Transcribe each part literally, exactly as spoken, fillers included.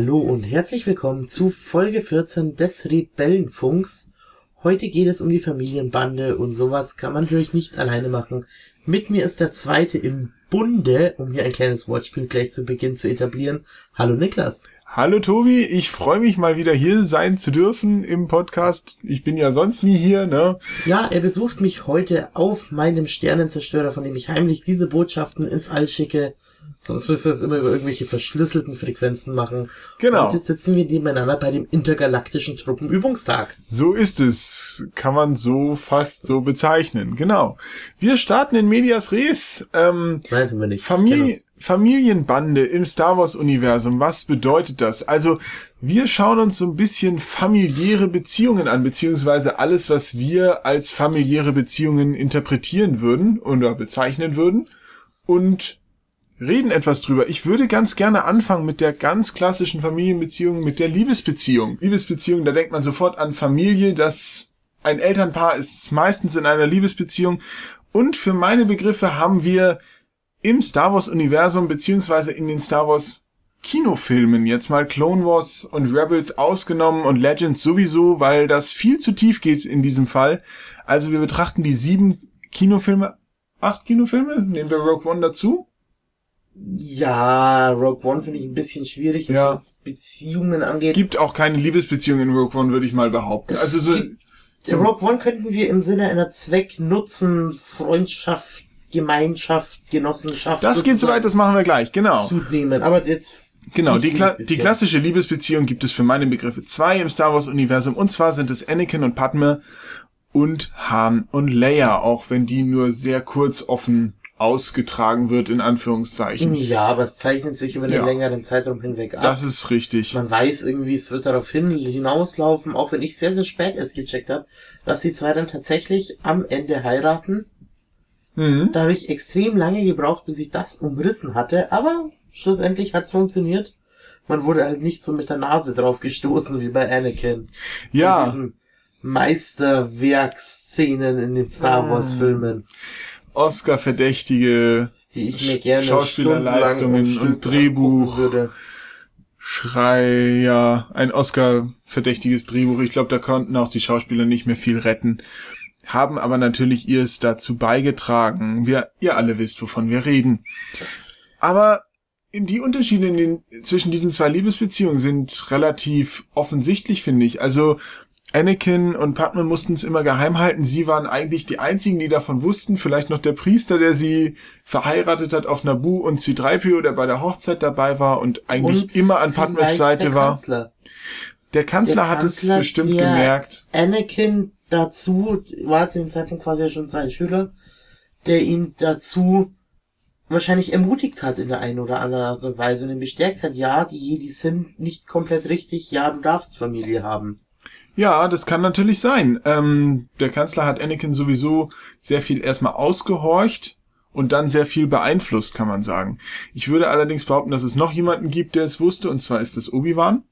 Hallo und herzlich willkommen zu Folge vierzehn des Rebellenfunks. Heute geht es um die Familienbande und sowas kann man natürlich nicht alleine machen. Mit mir ist der Zweite im Bunde, um hier ein kleines Wortspiel gleich zu Beginn zu etablieren. Hallo Niklas. Hallo Tobi, ich freue mich mal wieder hier sein zu dürfen im Podcast. Ich bin ja sonst nie hier, ne? Ja, er besucht mich heute auf meinem Sternenzerstörer, von dem ich heimlich diese Botschaften ins All schicke. Sonst müssen wir das immer über irgendwelche verschlüsselten Frequenzen machen. Genau. Und jetzt sitzen wir nebeneinander bei dem intergalaktischen Truppenübungstag. So ist es. Kann man so fast so bezeichnen. Genau. Wir starten in Medias Res. Ähm, Nein, tun wir nicht. Familie, Familienbande im Star Wars Universum. Was bedeutet das? Also, wir schauen uns so ein bisschen familiäre Beziehungen an, beziehungsweise alles, was wir als familiäre Beziehungen interpretieren würden oder bezeichnen würden. Und reden etwas drüber. Ich würde ganz gerne anfangen mit der ganz klassischen Familienbeziehung, mit der Liebesbeziehung. Liebesbeziehung, da denkt man sofort an Familie, das ein Elternpaar ist meistens in einer Liebesbeziehung. Und für meine Begriffe haben wir im Star Wars Universum, beziehungsweise in den Star Wars Kinofilmen, jetzt mal Clone Wars und Rebels ausgenommen und Legends sowieso, weil das viel zu tief geht in diesem Fall. Also wir betrachten die sieben Kinofilme, acht Kinofilme, nehmen wir Rogue One dazu. Ja, Rogue One finde ich ein bisschen schwierig, ja. was Beziehungen angeht. Gibt auch keine Liebesbeziehung in Rogue One, würde ich mal behaupten. Es also so, gibt, so Rogue One könnten wir im Sinne einer Zweck, Nutzen, Freundschaft, Gemeinschaft, Genossenschaft. Das geht so weit, das machen wir gleich, genau. Zunehmen, aber jetzt. Genau, die, Kla- die klassische Liebesbeziehung gibt es für meine Begriffe zwei im Star Wars Universum, und zwar sind es Anakin und Padme und Han und Leia, auch wenn die nur sehr kurz offen ausgetragen wird, in Anführungszeichen. Ja, aber es zeichnet sich über einen ja. längeren Zeitraum hinweg ab. Das ist richtig. Man weiß irgendwie, es wird darauf hin, hinauslaufen, auch wenn ich sehr, sehr spät erst gecheckt habe, dass die zwei dann tatsächlich am Ende heiraten. Mhm. Da habe ich extrem lange gebraucht, bis ich das umrissen hatte, aber schlussendlich hat's funktioniert. Man wurde halt nicht so mit der Nase drauf gestoßen wie bei Anakin. Ja. In diesen Meisterwerksszenen in den Star Wars Filmen. Oscar-verdächtige die ich mir gerne Schauspielerleistungen und Drehbuch würde. Schrei, ja, ein Oscar-verdächtiges Drehbuch. Ich glaube, da konnten auch die Schauspieler nicht mehr viel retten. Haben aber natürlich ihrs dazu beigetragen. Wir, ihr alle wisst, wovon wir reden. Aber die Unterschiede in den, zwischen diesen zwei Liebesbeziehungen sind relativ offensichtlich, finde ich. Also Anakin und Padme mussten es immer geheim halten. Sie waren eigentlich die einzigen, die davon wussten. Vielleicht noch der Priester, der sie verheiratet hat auf Naboo, und C drei P O, der bei der Hochzeit dabei war und eigentlich und immer an Padmes Seite der war. Kanzler. Der Kanzler der hat Kanzler, es bestimmt gemerkt. Anakin dazu, war zu dem Zeitpunkt quasi ja schon sein Schüler, der ihn dazu wahrscheinlich ermutigt hat in der einen oder anderen Art und Weise und ihn bestärkt hat, ja, die Jedi sind nicht komplett richtig, ja, du darfst Familie haben. Ja, das kann natürlich sein. Ähm, der Kanzler hat Anakin sowieso sehr viel erstmal ausgehorcht und dann sehr viel beeinflusst, kann man sagen. Ich würde allerdings behaupten, dass es noch jemanden gibt, der es wusste, und zwar ist es Obi-Wan.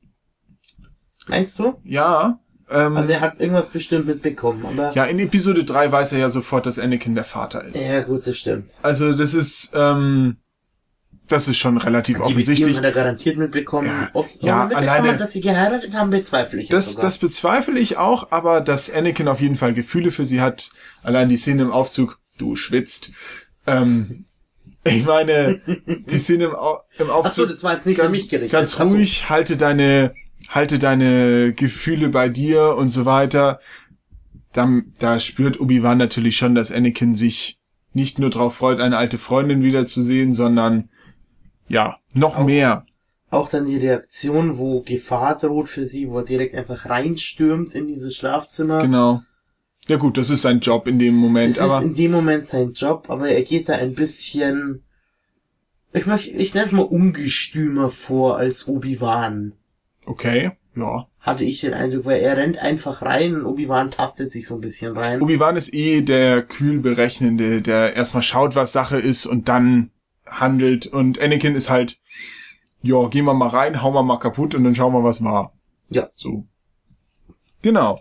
Meinst du? Ja. Ähm, also er hat irgendwas bestimmt mitbekommen, aber... Ja, in Episode drei weiß er ja sofort, dass Anakin der Vater ist. Ja, gut, das stimmt. Also das ist... ähm Das ist schon relativ die offensichtlich. Die Beziehung hat er garantiert mitbekommen. Ja, Ob's ja alleine, hat, dass sie geheiratet haben, bezweifle ich das, sogar. das bezweifle ich auch, aber dass Anakin auf jeden Fall Gefühle für sie hat. Allein die Szene im Aufzug, du schwitzt. Ähm, ich meine, die Szene im, Au- im Aufzug... Ach so, das war jetzt nicht ganz, für mich gerichtet. Ganz ruhig, halte deine, halte deine Gefühle bei dir und so weiter. Da, da spürt Obi-Wan natürlich schon, dass Anakin sich nicht nur drauf freut, eine alte Freundin wiederzusehen, sondern ja, noch auch, mehr. Auch dann die Reaktion, wo Gefahr droht für sie, wo er direkt einfach reinstürmt in dieses Schlafzimmer. Genau. Ja gut, das ist sein Job in dem Moment. Das aber ist in dem Moment sein Job, aber er geht da ein bisschen, ich möchte, ich nenne es mal ungestümer vor als Obi-Wan. Okay, ja. Hatte ich den Eindruck, weil er rennt einfach rein und Obi-Wan tastet sich so ein bisschen rein. Obi-Wan ist eh der kühl Berechnende, der erstmal schaut, was Sache ist und dann handelt, und Anakin ist halt, ja, gehen wir mal rein, hauen wir mal kaputt und dann schauen wir, was war. Ja. So. Genau.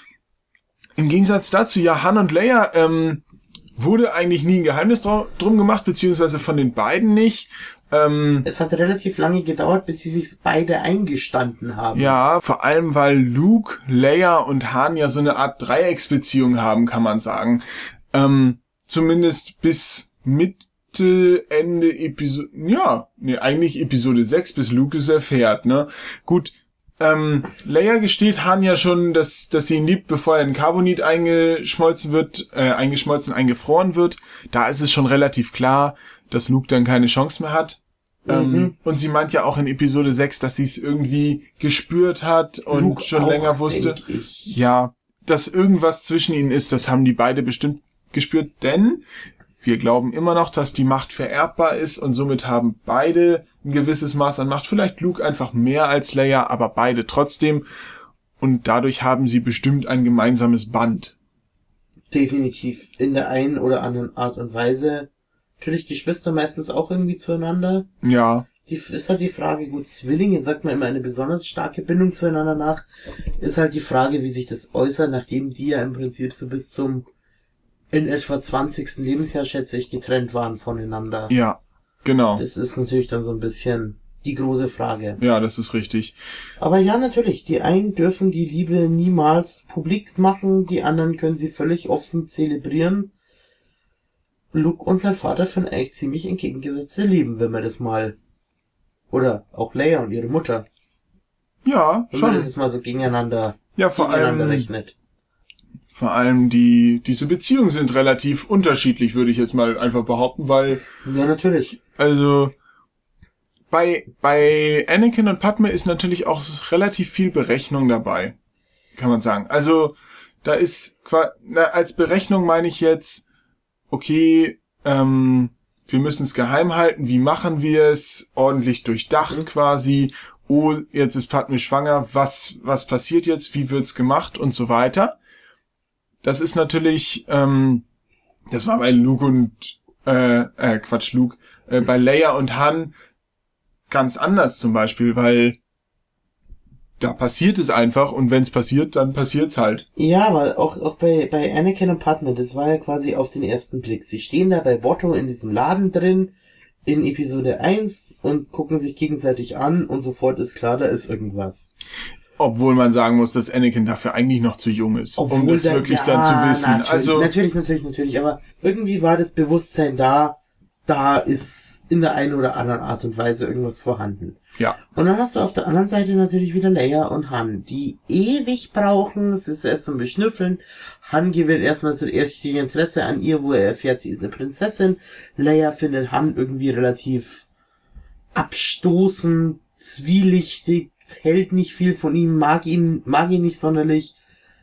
Im Gegensatz dazu, ja, Han und Leia, ähm, wurde eigentlich nie ein Geheimnis drum gemacht, beziehungsweise von den beiden nicht. Ähm, es hat relativ lange gedauert, bis sie sich beide eingestanden haben. Ja, vor allem, weil Luke, Leia und Han ja so eine Art Dreiecksbeziehung haben, kann man sagen. Ähm, zumindest bis Mitte, Ende Episode, ja, nee, eigentlich Episode sechs, bis Luke es erfährt, ne? Gut, ähm, Leia gesteht Han ja schon, dass, dass sie ihn liebt, bevor er in Carbonit eingeschmolzen wird, äh, eingeschmolzen, eingefroren wird. Da ist es schon relativ klar, dass Luke dann keine Chance mehr hat. Mhm. Ähm, und sie meint ja auch in Episode sechs, dass sie es irgendwie gespürt hat und Luke schon auch, länger wusste. Ich. Ja, dass irgendwas zwischen ihnen ist, das haben die beide bestimmt gespürt, denn wir glauben immer noch, dass die Macht vererbbar ist und somit haben beide ein gewisses Maß an Macht. Vielleicht Luke einfach mehr als Leia, aber beide trotzdem. Und dadurch haben sie bestimmt ein gemeinsames Band. Definitiv in der einen oder anderen Art und Weise. Natürlich Geschwister meistens auch irgendwie zueinander. Ja. Die ist halt die Frage, gut, Zwillinge, sagt man immer, eine besonders starke Bindung zueinander nach, ist halt die Frage, wie sich das äußert, nachdem die ja im Prinzip so bis zum in etwa zwanzigsten Lebensjahr, schätze ich, getrennt waren voneinander. Ja, genau. Das ist natürlich dann so ein bisschen die große Frage. Ja, das ist richtig. Aber ja, natürlich, die einen dürfen die Liebe niemals publik machen, die anderen können sie völlig offen zelebrieren. Luke und sein Vater führen eigentlich ziemlich entgegengesetzte Leben, wenn man das mal... Oder auch Leia und ihre Mutter. Ja, wenn schon. man das jetzt mal so gegeneinander, ja, vor gegeneinander allem, rechnet. Vor allem die diese Beziehungen sind relativ unterschiedlich, würde ich jetzt mal einfach behaupten, weil... Ja, natürlich. Also... Bei, bei Anakin und Padme ist natürlich auch relativ viel Berechnung dabei, kann man sagen. Also, da ist, na, als Berechnung meine ich jetzt, okay, ähm, wir müssen es geheim halten, wie machen wir es, ordentlich durchdacht mhm. quasi, oh, jetzt ist Padme schwanger, was, was passiert jetzt, wie wird's gemacht und so weiter. Das ist natürlich, ähm, das war bei Luke und, äh, äh, Quatsch, Luke, äh, bei Leia und Han ganz anders zum Beispiel, weil da passiert es einfach und wenn es passiert, dann passiert's halt. Ja, aber auch, auch bei, bei Anakin und Padme, das war ja quasi auf den ersten Blick. Sie stehen da bei Botto in diesem Laden drin, in Episode eins und gucken sich gegenseitig an und sofort ist klar, da ist irgendwas. Obwohl man sagen muss, dass Anakin dafür eigentlich noch zu jung ist, Obwohl um das da, wirklich ja, dann zu wissen. Natürlich, also natürlich, natürlich, natürlich, aber irgendwie war das Bewusstsein da, da ist in der einen oder anderen Art und Weise irgendwas vorhanden. Ja. Und dann hast du auf der anderen Seite natürlich wieder Leia und Han, die ewig brauchen, es ist erst zum Beschnüffeln. Han gewinnt erstmal so richtig Interesse an ihr, wo er erfährt, sie ist eine Prinzessin. Leia findet Han irgendwie relativ abstoßend, zwielichtig, hält nicht viel von ihm, mag ihn, mag ihn nicht sonderlich.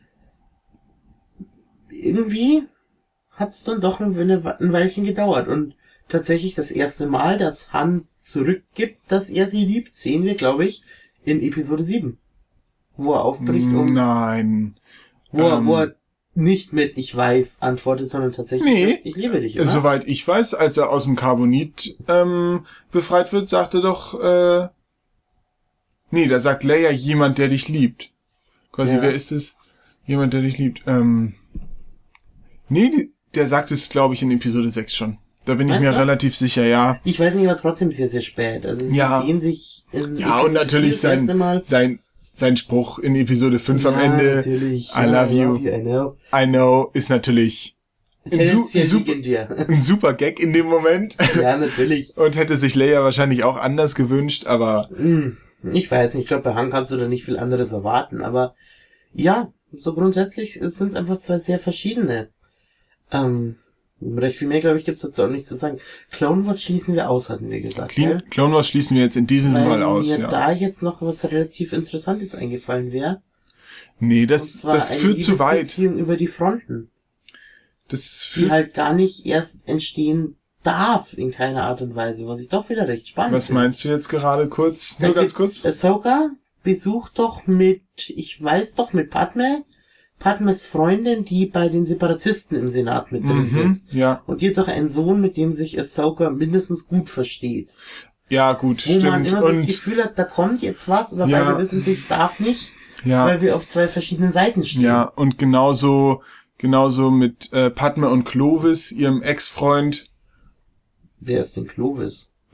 Irgendwie hat's dann doch ein, ein Weilchen gedauert und tatsächlich das erste Mal, dass Han zurückgibt, dass er sie liebt, sehen wir, glaube ich, in Episode sieben. Wo er aufbricht und... Nein. Wo, er, ähm, wo er nicht mit "Ich weiß" antwortet, sondern tatsächlich nee, sagt, "Ich liebe dich", oder? Soweit ich weiß, als er aus dem Carbonit ähm, befreit wird, sagt er doch... Äh, nee, da sagt Leia jemand, der dich liebt. Quasi, ja. Wer ist es? Jemand, der dich liebt. Ähm, nee, die, der sagt es, glaube ich, in Episode sechs schon. Da bin ich mir du? relativ sicher, ja. Ich weiß nicht, aber trotzdem sehr, sehr spät. Also sie ja. sehen sich in Ja, und natürlich sein, sein, sein Spruch in Episode fünf ja, am Ende. Natürlich. I love you. I, I know. I know ist natürlich ein, su- ein, super, ein super Gag in dem Moment. Ja, natürlich. Und hätte sich Leia wahrscheinlich auch anders gewünscht, aber... Ich weiß nicht, ich glaube, bei Han kannst du da nicht viel anderes erwarten, aber ja, so grundsätzlich sind es einfach zwei sehr verschiedene. Ähm... Recht viel mehr, glaube ich, gibt's dazu auch nicht zu sagen. Clone Wars schließen wir aus, hatten wir gesagt. Clean, Clone Wars schließen wir jetzt in diesem Weil Fall aus, mir ja. da jetzt noch was relativ Interessantes eingefallen wäre. Nee, das, das führt zu weit. Beziehung über die Fronten. Das führt... Die halt gar nicht erst entstehen darf, in keiner Art und Weise, was ich doch wieder recht spannend Was finde. meinst du jetzt gerade kurz? Da Nur ganz kurz? Ahsoka besucht doch mit, ich weiß doch, mit Padme, Padmes Freundin, die bei den Separatisten im Senat mit drin mhm, sitzt. Ja. Und die hat doch einen Sohn, mit dem sich Ahsoka mindestens gut versteht. Ja, gut, Wo stimmt. man immer so und das Gefühl hat, da kommt jetzt was, aber ja. beide wissen natürlich, darf nicht, ja. weil wir auf zwei verschiedenen Seiten stehen. Ja, und genauso, genauso mit äh, Padme und Clovis, ihrem Ex-Freund. Wer ist denn Clovis?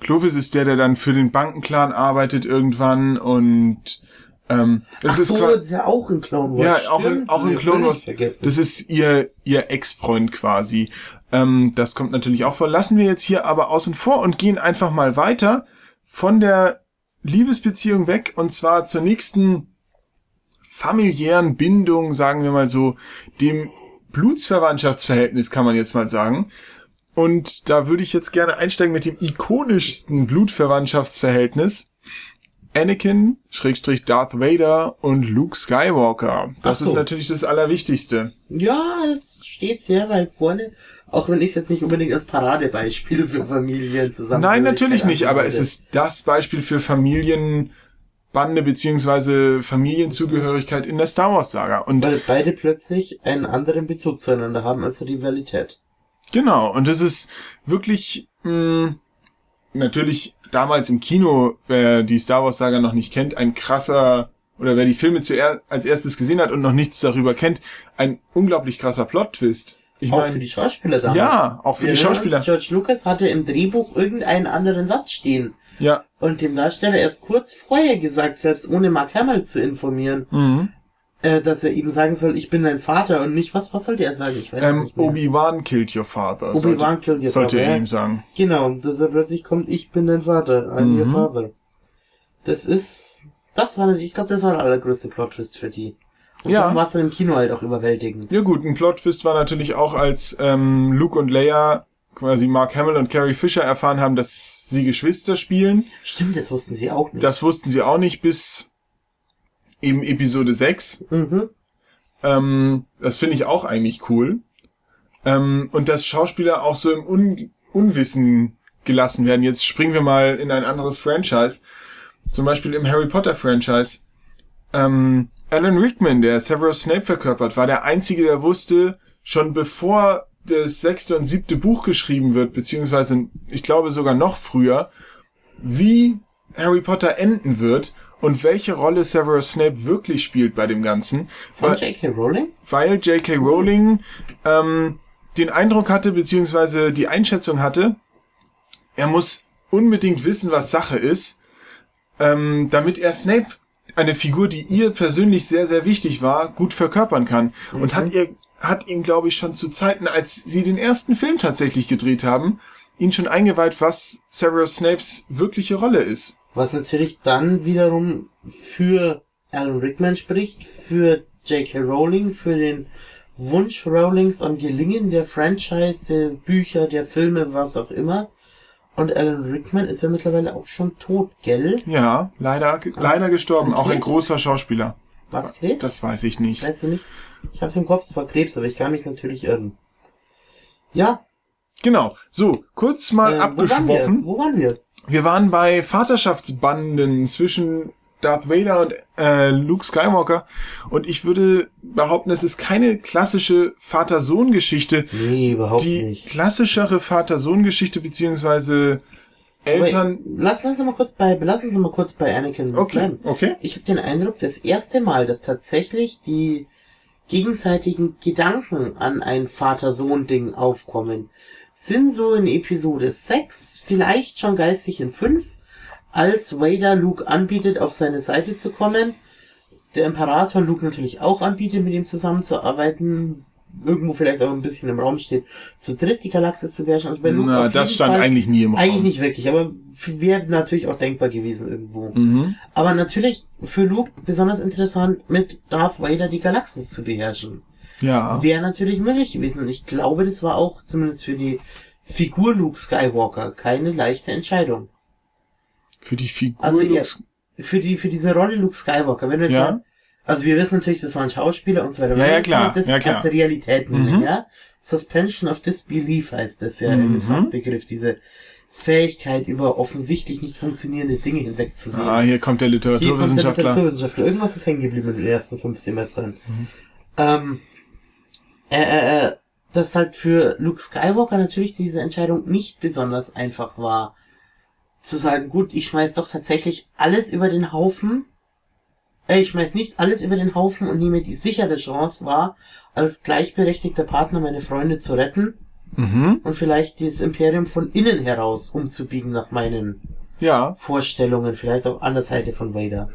Clovis ist der, der dann für den Bankenclan arbeitet irgendwann und ähm, das Ach ist so, qua- das ist ja auch in Clone Wars. Ja, auch in, auch in Clone Wars. Das ist ihr ihr Ex-Freund quasi. Ähm, das kommt natürlich auch vor. Lassen wir jetzt hier aber außen vor und gehen einfach mal weiter von der Liebesbeziehung weg und zwar zur nächsten familiären Bindung, sagen wir mal so, dem Blutsverwandtschaftsverhältnis kann man jetzt mal sagen. Und da würde ich jetzt gerne einsteigen mit dem ikonischsten Blutverwandtschaftsverhältnis. Anakin, Schrägstrich Darth Vader und Luke Skywalker. Das Ach so. ist natürlich das Allerwichtigste. Ja, das steht sehr weit vorne. Auch wenn ich es jetzt nicht unbedingt als Paradebeispiel für Familien zusammen. Nein, natürlich nicht, aber es ist das Beispiel für Familienbande beziehungsweise Familienzugehörigkeit in der Star Wars Saga. Und weil beide plötzlich einen anderen Bezug zueinander haben als Rivalität. Genau, und das ist wirklich mh, natürlich damals im Kino, wer die Star Wars Saga noch nicht kennt, ein krasser, oder wer die Filme zuerst als erstes gesehen hat und noch nichts darüber kennt, ein unglaublich krasser Plot-Twist. Ich auch mein, für die Schauspieler damals. Ja, auch für Wir die Schauspieler. Uns, George Lucas hatte im Drehbuch irgendeinen anderen Satz stehen. Ja. Und dem Darsteller erst kurz vorher gesagt, selbst ohne Mark Hamill zu informieren, Mhm. äh, dass er ihm sagen soll, ich bin dein Vater und nicht, was was sollte er sagen? Ich weiß Ähm, nicht mehr. Obi-Wan killed your father. Obi-Wan killed your sollte father. er Ja. ihm sagen. Genau, dass er plötzlich kommt, ich bin dein Vater, I'm Mhm. your father. Das ist, das war, ich glaube, das war der allergrößte Plot-Twist für die. Und Ja. dann war es dann im Kino halt auch überwältigend. Ja gut, ein Plot-Twist war natürlich auch, als ähm, Luke und Leia quasi Mark Hamill und Carrie Fisher erfahren haben, dass sie Geschwister spielen. Stimmt, das wussten sie auch nicht. Das wussten sie auch nicht bis eben Episode sechs. Mhm. Ähm, das finde ich auch eigentlich cool. Ähm, und dass Schauspieler auch so im Un- Unwissen gelassen werden. Jetzt springen wir mal in ein anderes Franchise. Zum Beispiel im Harry Potter Franchise. Ähm, Alan Rickman, der Severus Snape verkörpert, war der Einzige, der wusste, schon bevor das sechste und siebte Buch geschrieben wird, beziehungsweise ich glaube sogar noch früher, wie Harry Potter enden wird und welche Rolle Severus Snape wirklich spielt bei dem Ganzen. Von Weil- J K. Rowling? weil J K. Rowling ähm, den Eindruck hatte, beziehungsweise die Einschätzung hatte, er muss unbedingt wissen, was Sache ist, ähm, damit er Snape, eine Figur, die ihr persönlich sehr, sehr wichtig war, gut verkörpern kann. Mhm. Und hat ihr, hat ihm, glaube ich, schon zu Zeiten, als sie den ersten Film tatsächlich gedreht haben, ihn schon eingeweiht, was Severus Snapes wirkliche Rolle ist. Was natürlich dann wiederum für Alan Rickman spricht, für J K. Rowling, für den Wunsch Rowlings am Gelingen der Franchise, der Bücher, der Filme, was auch immer. Und Alan Rickman ist ja mittlerweile auch schon tot, gell? Ja, leider, leider gestorben. An Auch ein Krebs? großer Schauspieler. Was, Krebs? Das weiß ich nicht. Weißt du nicht? Ich hab's im Kopf, es war Krebs, aber ich kann mich natürlich irren. Ja. Genau. So, kurz mal äh, abgeschwoffen. Wo waren wir? Wo waren wir? Wir waren bei Vaterschaftsbanden zwischen Darth Vader und äh, Luke Skywalker. Und ich würde behaupten, es ist keine klassische Vater-Sohn-Geschichte. Nee, überhaupt Die nicht. klassischere Vater-Sohn-Geschichte beziehungsweise Eltern... Aber lass, lass uns mal kurz bei, lass uns mal kurz bei Anakin Okay, bleiben. okay. Ich habe den Eindruck, das erste Mal, dass tatsächlich die gegenseitigen Gedanken an ein Vater-Sohn-Ding aufkommen, sind so in Episode sechs, vielleicht schon geistig in fünf, als Vader Luke anbietet, auf seine Seite zu kommen, der Imperator Luke natürlich auch anbietet, mit ihm zusammenzuarbeiten, irgendwo vielleicht auch ein bisschen im Raum steht, zu dritt die Galaxis zu beherrschen. Also bei Luke Na, auf das jeden stand Fall, eigentlich nie im Raum. eigentlich nicht wirklich, aber wäre natürlich auch denkbar gewesen irgendwo. Mhm. Aber natürlich für Luke besonders interessant, mit Darth Vader die Galaxis zu beherrschen. Ja. Wäre natürlich möglich gewesen. Und ich glaube, das war auch zumindest für die Figur Luke Skywalker keine leichte Entscheidung. Für die Figur Also Luke... ja, für die für diese Rolle Luke Skywalker, wenn du jetzt Ja. mal, also wir wissen natürlich, das war ein Schauspieler und so weiter. Ja, Wenn ja, wir klar. Das Ja, klar. als Realität nehmen, Mhm. ja? Suspension of Disbelief heißt das ja Mhm. im Fachbegriff, diese Fähigkeit, über offensichtlich nicht funktionierende Dinge hinwegzusehen. Ah, hier kommt der Hier kommt der Literaturwissenschaftler. Literaturwissenschaftler. Irgendwas ist hängen geblieben in den ersten fünf Semestern. Mhm. Ähm, äh, äh, äh, dass halt für Luke Skywalker natürlich diese Entscheidung nicht besonders einfach war. Zu sagen, gut, ich schmeiß doch tatsächlich alles über den Haufen. Äh, ich schmeiß nicht alles über den Haufen und nehme die sichere Chance wahr, als gleichberechtigter Partner meine Freunde zu retten. Mhm. Und vielleicht dieses Imperium von innen heraus umzubiegen nach meinen ja. Vorstellungen, vielleicht auch an der Seite von Vader.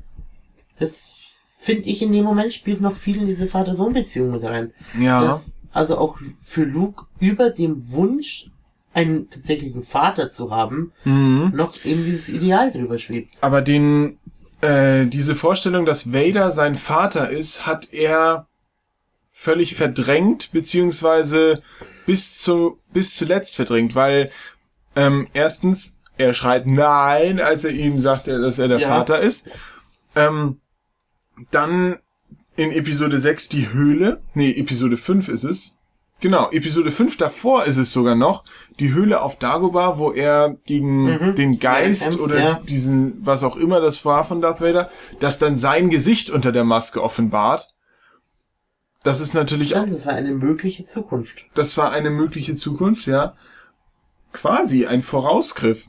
Das finde ich in dem Moment spielt noch viel in diese Vater-Sohn-Beziehung mit rein. Ja. Dass also auch für Luke über dem Wunsch, einen tatsächlichen Vater zu haben, mhm. noch eben dieses Ideal drüber schwebt. Aber den, äh, diese Vorstellung, dass Vader sein Vater ist, hat er völlig verdrängt, beziehungsweise bis zu, bis zuletzt verdrängt, weil, ähm, erstens, er schreit nein, als er ihm sagt, dass er der ja. Vater ist. Ähm, dann in Episode sechs die Höhle. Nee, Episode fünf ist es. Genau, Episode fünf davor ist es sogar noch. Die Höhle auf Dagobah, wo er gegen mhm. den Geist kämpft, oder ja. diesen, was auch immer das war von Darth Vader, das dann sein Gesicht unter der Maske offenbart. Das ist natürlich Stimmt, das war eine mögliche Zukunft. Das war eine mögliche Zukunft, ja. Quasi ein Vorausgriff.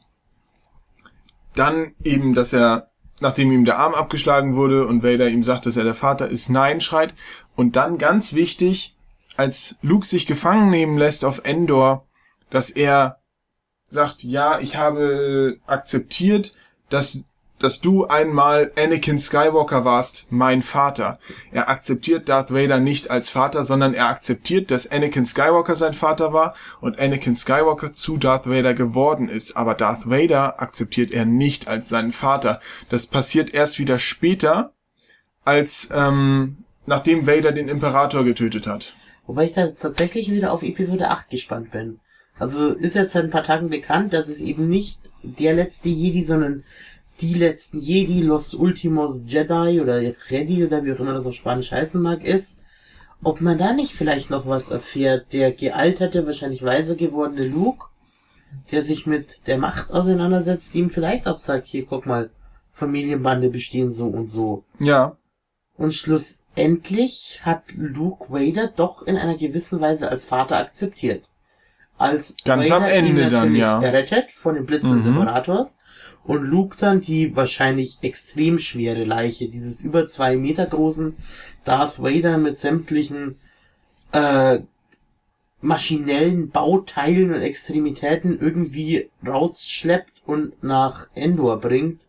Dann eben, dass er, nachdem ihm der Arm abgeschlagen wurde und Vader ihm sagt, dass er der Vater ist, nein schreit. Und dann ganz wichtig, als Luke sich gefangen nehmen lässt auf Endor, dass er sagt, ja, ich habe akzeptiert, dass dass du einmal Anakin Skywalker warst, mein Vater. Er akzeptiert Darth Vader nicht als Vater, sondern er akzeptiert, dass Anakin Skywalker sein Vater war und Anakin Skywalker zu Darth Vader geworden ist. Aber Darth Vader akzeptiert er nicht als seinen Vater. Das passiert erst wieder später, als ähm, nachdem Vader den Imperator getötet hat. Wobei ich da jetzt tatsächlich wieder auf Episode acht gespannt bin. Also ist jetzt seit ein paar Tagen bekannt, dass es eben nicht der letzte Jedi, sondern die letzten Jedi, Los Ultimos Jedi oder Jedi oder wie auch immer das auf Spanisch heißen mag, ist, ob man da nicht vielleicht noch was erfährt, der gealterte, wahrscheinlich weiser gewordene Luke, der sich mit der Macht auseinandersetzt, die ihm vielleicht auch sagt, hier, guck mal, Familienbande bestehen so und so. Ja. Und schlussendlich hat Luke Vader doch in einer gewissen Weise als Vater akzeptiert. Als Ganz Vader am Ende ihn dann, ja. errettet von den Blitzen des Mhm. Imperators und Luke dann die wahrscheinlich extrem schwere Leiche dieses über zwei Meter großen Darth Vader mit sämtlichen äh, maschinellen Bauteilen und Extremitäten irgendwie rausschleppt und nach Endor bringt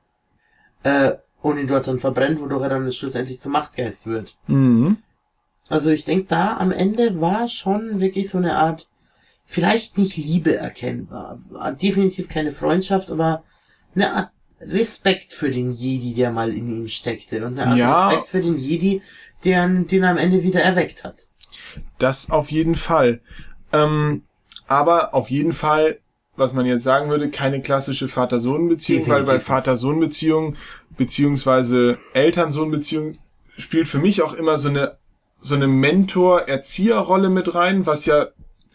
äh, und ihn dort dann verbrennt, wodurch er dann schlussendlich zum Machtgeist wird. Mhm. Also ich denke, da am Ende war schon wirklich so eine Art, vielleicht nicht Liebe erkennbar, definitiv keine Freundschaft, aber eine Art Respekt für den Jedi, der mal in ihm steckte und eine Art ja. Respekt für den Jedi, der den er am Ende wieder erweckt hat. Das auf jeden Fall. Ähm, aber auf jeden Fall, was man jetzt sagen würde, keine klassische Vater-Sohn-Beziehung, Definitiv. weil bei Vater-Sohn-Beziehung beziehungsweise Eltern-Sohn-Beziehung spielt für mich auch immer so eine so eine Mentor-Erzieher-Rolle mit rein, was ja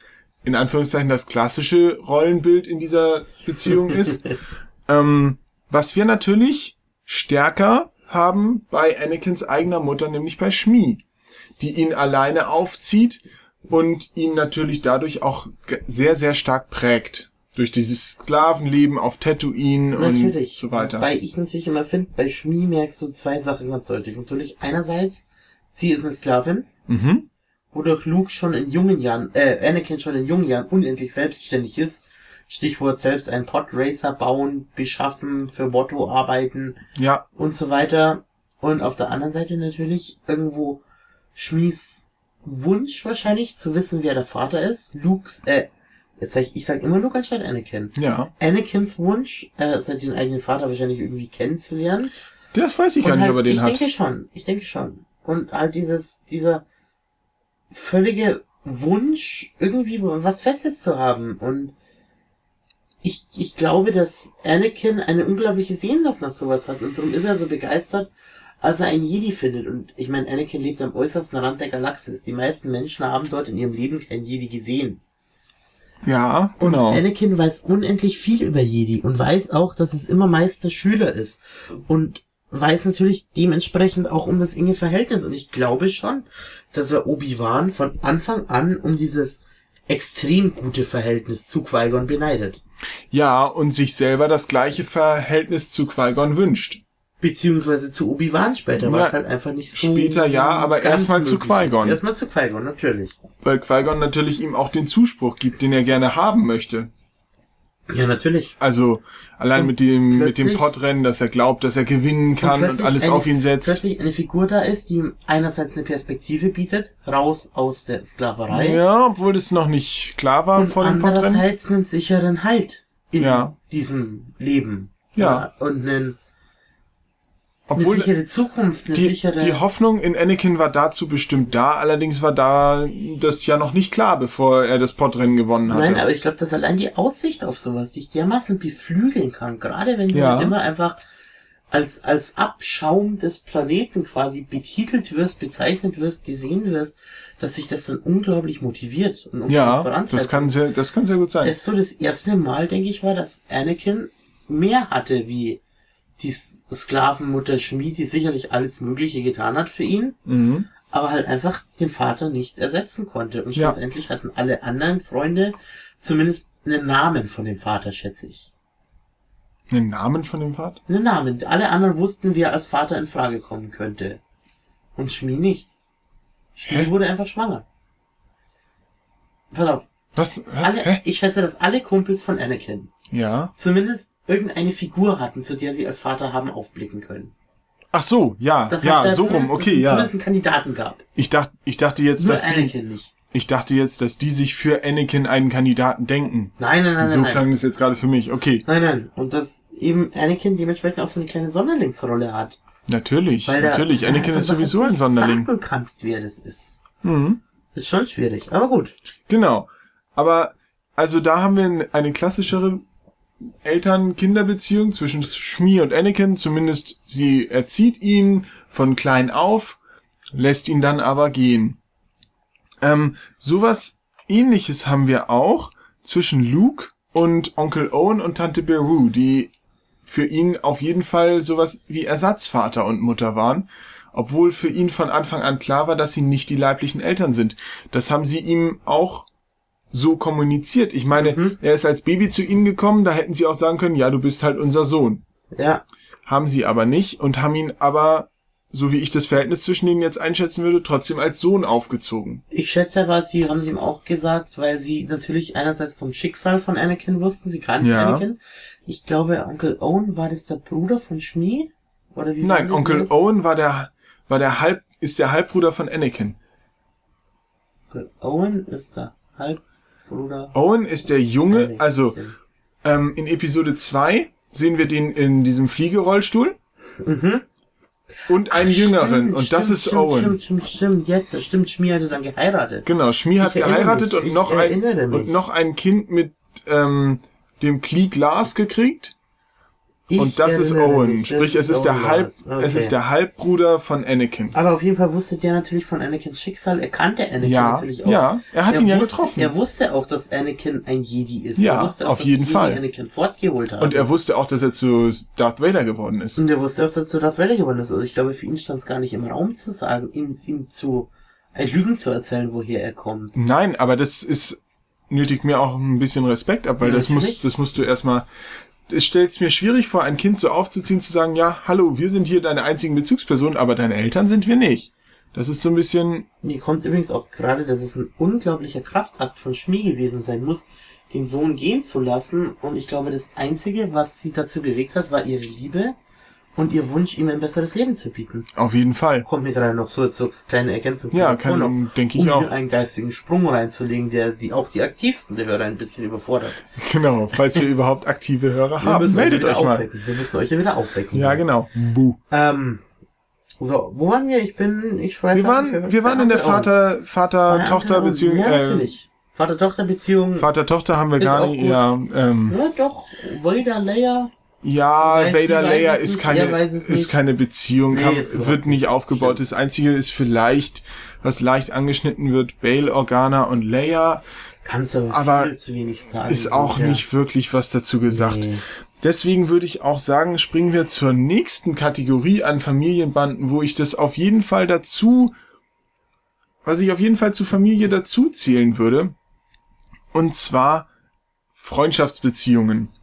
in Anführungszeichen das klassische Rollenbild in dieser Beziehung ist. ähm, was wir natürlich stärker haben bei Anakins eigener Mutter, nämlich bei Shmi, die ihn alleine aufzieht und ihn natürlich dadurch auch sehr, sehr stark prägt. Durch dieses Sklavenleben auf Tatooine Natürlich. und so weiter. Wobei ich natürlich immer finde, bei Shmi merkst du zwei Sachen ganz deutlich. Natürlich einerseits, sie ist eine Sklavin, Mhm. wodurch Luke schon in jungen Jahren, äh, Anakin schon in jungen Jahren unendlich selbstständig ist. Stichwort selbst einen Podracer bauen, beschaffen, für Motto arbeiten Ja. und so weiter. Und auf der anderen Seite natürlich irgendwo Shmis Wunsch wahrscheinlich zu wissen, wer der Vater ist. Lukes, äh, jetzt sag ich, ich sag immer Luke anstatt Anakin. Ja. Anakins Wunsch, äh, seinen den eigenen Vater wahrscheinlich irgendwie kennenzulernen. Das weiß ich gar Und nicht, halt, ob er den ich hat. denke schon, ich denke schon. Und halt dieses, dieser völlige Wunsch, irgendwie was Festes zu haben. Und ich, ich glaube, dass Anakin eine unglaubliche Sehnsucht nach sowas hat. Und darum ist er so begeistert, als er einen Jedi findet. Und ich meine, Anakin lebt am äußersten Rand der Galaxis. Die meisten Menschen haben dort in ihrem Leben keinen Jedi gesehen. Ja, genau. Und Anakin weiß unendlich viel über Jedi und weiß auch, dass es immer Meister Schüler ist. Und weiß natürlich dementsprechend auch um das enge Verhältnis. Und ich glaube schon, dass er Obi-Wan von Anfang an um dieses extrem gute Verhältnis zu Qui-Gon beneidet. Ja, und sich selber das gleiche Verhältnis zu Qui-Gon wünscht. Beziehungsweise zu Obi-Wan später, war es halt einfach nicht so... Später ja, aber erstmal zu Qui-Gon. Erstmal zu Qui-Gon, natürlich. Weil Qui-Gon natürlich ihm auch den Zuspruch gibt, den er gerne haben möchte. Ja, natürlich. Also, allein und mit dem mit dem Podrennen, dass er glaubt, dass er gewinnen kann und, und alles eine, auf ihn setzt. Plötzlich eine Figur da ist, die ihm einerseits eine Perspektive bietet, raus aus der Sklaverei. Ja, obwohl das noch nicht klar war vor dem Podrennen. Und andererseits einen sicheren Halt in ja. diesem Leben. Ja. Und einen Obwohl eine sichere Zukunft, eine die, sichere... Die Hoffnung in Anakin war dazu bestimmt da, allerdings war da das ja noch nicht klar, bevor er das Podrennen gewonnen hatte. Nein, aber ich glaube, dass allein die Aussicht auf sowas dich dermaßen beflügeln kann, gerade wenn du ja. immer einfach als als Abschaum des Planeten quasi betitelt wirst, bezeichnet wirst, gesehen wirst, dass sich das dann unglaublich motiviert und unglaublich ja, vorantreibt. das kann sehr, das kann sehr gut sein. Das ist so das erste Mal, denke ich, war, dass Anakin mehr hatte wie die Sklavenmutter Shmi, die sicherlich alles Mögliche getan hat für ihn, mhm. aber halt einfach den Vater nicht ersetzen konnte. Und ja. schlussendlich hatten alle anderen Freunde zumindest einen Namen von dem Vater, schätze ich. Einen Namen von dem Vater? Einen Namen. Alle anderen wussten, wer als Vater in Frage kommen könnte. Und Shmi nicht. Shmi Hä? wurde einfach schwanger. Pass auf. Was? Was? Alle, Hä? ich schätze, dass alle Kumpels von Anakin ja. zumindest irgendeine Figur hatten, zu der sie als Vater haben aufblicken können. Ach so, ja, das ja, hat, so rum, okay, ja. Zumindest einen Kandidaten gab. Ich dachte, ich dachte jetzt, Nur dass Anakin die, nicht. ich dachte jetzt, dass die sich für Anakin einen Kandidaten denken. Nein, nein, nein, So nein. klang das jetzt gerade für mich, okay. Nein, nein. Und dass eben Anakin dementsprechend auch so eine kleine Sonderlingsrolle hat. Natürlich, Weil natürlich. da, Anakin ist sowieso ein Sonderling. Wenn du kannst, wer das ist. Mhm. Ist schon schwierig, aber gut. Genau. Aber, also da haben wir eine klassischere Eltern-Kinder-Beziehung zwischen Shmi und Anakin. Zumindest sie erzieht ihn von klein auf, lässt ihn dann aber gehen. Ähm, sowas Ähnliches haben wir auch zwischen Luke und Onkel Owen und Tante Beru, die für ihn auf jeden Fall sowas wie Ersatzvater und Mutter waren, obwohl für ihn von Anfang an klar war, dass sie nicht die leiblichen Eltern sind. Das haben sie ihm auch so kommuniziert. Ich meine, mhm. er ist als Baby zu ihnen gekommen, da hätten sie auch sagen können, ja, du bist halt unser Sohn. Ja. Haben sie aber nicht und haben ihn aber, so wie ich das Verhältnis zwischen ihnen jetzt einschätzen würde, trotzdem als Sohn aufgezogen. Ich schätze aber, sie haben sie ihm auch gesagt, weil sie natürlich einerseits vom Schicksal von Anakin wussten, sie kannten ja. Anakin. Ich glaube, Onkel Owen, war das der Bruder von Shmi? Oder wie Nein, Onkel das? Owen war der, war der Halb, ist der Halbbruder von Anakin. Onkel Owen ist der Halbbruder. Owen ist der Junge, Anakin. Also, ähm, in Episode zwei sehen wir den in diesem Fliegerollstuhl. Mhm. Und einen Ach, Jüngeren. Stimmt, und stimmt, das ist stimmt, Owen. Stimmt, stimmt, stimmt. Jetzt, das stimmt. Shmi hatte dann geheiratet. Genau, Shmi hat ich geheiratet mich, und noch ein, mich. und noch ein Kind mit, ähm, dem Klieg Lars gekriegt. Ich und das ist Owen. Mich, Sprich, das es ist der Halb, okay. es ist der Halbbruder von Anakin. Aber auf jeden Fall wusste der natürlich von Anakins Schicksal. Er kannte Anakin ja, natürlich auch. Ja, er hat er ihn ja wusste, getroffen. Er wusste auch, dass Anakin ein Jedi ist. Ja, er wusste auch, auf dass jeden die Fall. Jedi Anakin fortgeholt haben. Und er wusste auch, dass er zu Darth Vader geworden ist. Und er wusste auch, dass er zu Darth Vader geworden ist. Also ich glaube, für ihn stand es gar nicht im Raum zu sagen, ihm, ihm zu, ein Lügen zu erzählen, woher er kommt. Nein, aber das ist, nötigt mir auch ein bisschen Respekt ab, weil ja, das muss, das musst du erstmal, es stellt mir schwierig vor, ein Kind so aufzuziehen, zu sagen, ja, hallo, wir sind hier deine einzigen Bezugspersonen, aber deine Eltern sind wir nicht. Das ist so ein bisschen... Mir kommt übrigens auch gerade, dass es ein unglaublicher Kraftakt von Shmi gewesen sein muss, den Sohn gehen zu lassen. Und ich glaube, das Einzige, was sie dazu bewegt hat, war ihre Liebe und ihr Wunsch, ihm ein besseres Leben zu bieten. Auf jeden Fall. Kommt mir gerade noch so als so kleine Ergänzung ja, zu kann, noch, denke ich um auch. Um einen geistigen Sprung reinzulegen, der die auch die aktivsten der Hörer ein bisschen überfordert. Genau, falls wir überhaupt aktive Hörer haben, meldet euch mal. Aufwecken. Wir müssen euch ja wieder aufwecken. Ja, genau. Buh. Ähm, so, wo waren wir? Ich bin, ich weiß Wir waren, nicht, wir waren in der Vater, Vater-Tochter-Beziehung. Ja, natürlich. Vater-Tochter-Beziehung. Vater-Tochter haben wir gar nicht, ja, ähm. Ja, doch. Vader, Leia. Ja, weiß, Vader Leia ist nicht, keine, ist keine Beziehung, nee, kann, wird nicht aufgebaut. Stimmt. Das Einzige ist vielleicht, was leicht angeschnitten wird, Bail Organa und Leia. Kannst du aber viel zu wenig sagen. Ist auch ja. nicht wirklich was dazu gesagt. Nee. Deswegen würde ich auch sagen, springen wir zur nächsten Kategorie an Familienbanden, wo ich das auf jeden Fall dazu, was ich auf jeden Fall zur Familie dazu zählen würde. Und zwar Freundschaftsbeziehungen.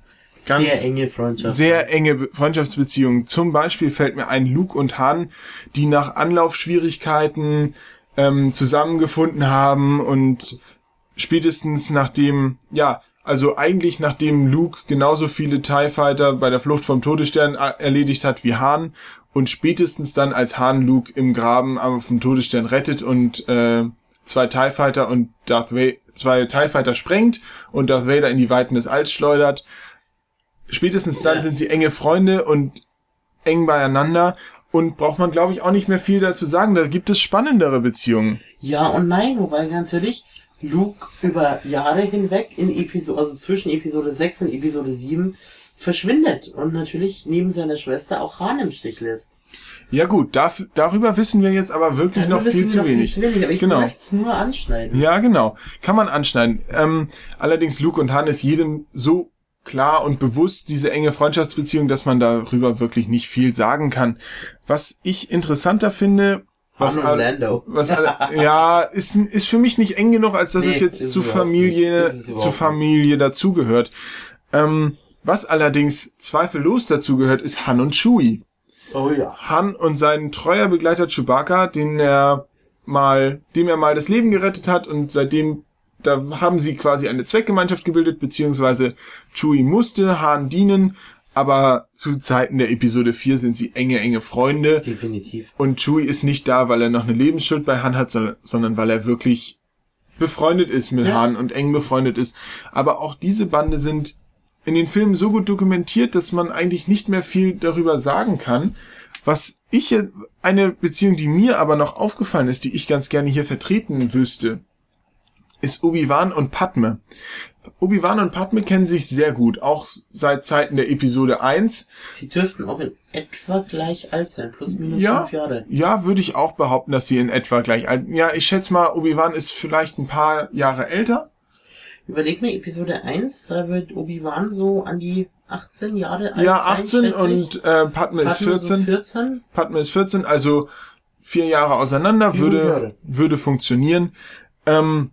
ganz sehr enge Freundschaft. Sehr enge Freundschaftsbeziehungen. Zum Beispiel fällt mir ein Luke und Han, die nach Anlaufschwierigkeiten ähm, zusammengefunden haben und spätestens nachdem, ja, also eigentlich nachdem Luke genauso viele TIE Fighter bei der Flucht vom Todesstern erledigt hat wie Han und spätestens dann, als Han Luke im Graben auf dem Todesstern rettet und äh, zwei TIE Fighter und Darth Vader, zwei TIE Fighter sprengt und Darth Vader in die Weiten des Alls schleudert, spätestens dann ja. sind sie enge Freunde und eng beieinander und braucht man, glaube ich, auch nicht mehr viel dazu sagen. Da gibt es spannendere Beziehungen. Ja und nein, wobei natürlich Luke über Jahre hinweg in Episode, also zwischen Episode sechs und Episode sieben verschwindet und natürlich neben seiner Schwester auch Han im Stich lässt. Ja gut, darf, darüber wissen wir jetzt aber wirklich darüber noch viel zu noch wenig. Viel zu wenig. Aber ich genau. möchte es nur anschneiden. Ja, genau. Kann man anschneiden. Ähm, allerdings Luke und Han ist jedem so klar und bewusst, diese enge Freundschaftsbeziehung, dass man darüber wirklich nicht viel sagen kann. Was ich interessanter finde, was, all, was alle, ja, ist, ist für mich nicht eng genug, als dass nee, es jetzt zu Familie, zu Familie dazugehört. Ähm, was allerdings zweifellos dazugehört, ist Han und Chewie. Oh ja. Han und sein treuer Begleiter Chewbacca, den er mal, dem er mal das Leben gerettet hat und seitdem, da haben sie quasi eine Zweckgemeinschaft gebildet, beziehungsweise Chewie musste Han dienen, aber zu Zeiten der Episode vier sind sie enge, enge Freunde. Definitiv. Und Chewie ist nicht da, weil er noch eine Lebensschuld bei Han hat, sondern weil er wirklich befreundet ist mit ja. Han und eng befreundet ist. Aber auch diese Bande sind in den Filmen so gut dokumentiert, dass man eigentlich nicht mehr viel darüber sagen kann. Was ich, eine Beziehung, die mir aber noch aufgefallen ist, die ich ganz gerne hier vertreten wüsste, ist Obi-Wan und Padme. Obi-Wan und Padme kennen sich sehr gut, auch seit Zeiten der Episode eins. Sie dürften auch in etwa gleich alt sein, plus minus ja, fünf Jahre. Ja, würde ich auch behaupten, dass sie in etwa gleich alt. Ja, ich schätze mal, Obi-Wan ist vielleicht ein paar Jahre älter. Überleg mir, Episode eins, da wird Obi-Wan so an die achtzehn Jahre alt ja, achtzehn sein, und äh, Padme, Padme ist vierzehn. So vierzehn. Padme ist vierzehn, also vier Jahre auseinander, die würde Jahre. würde funktionieren. Ähm,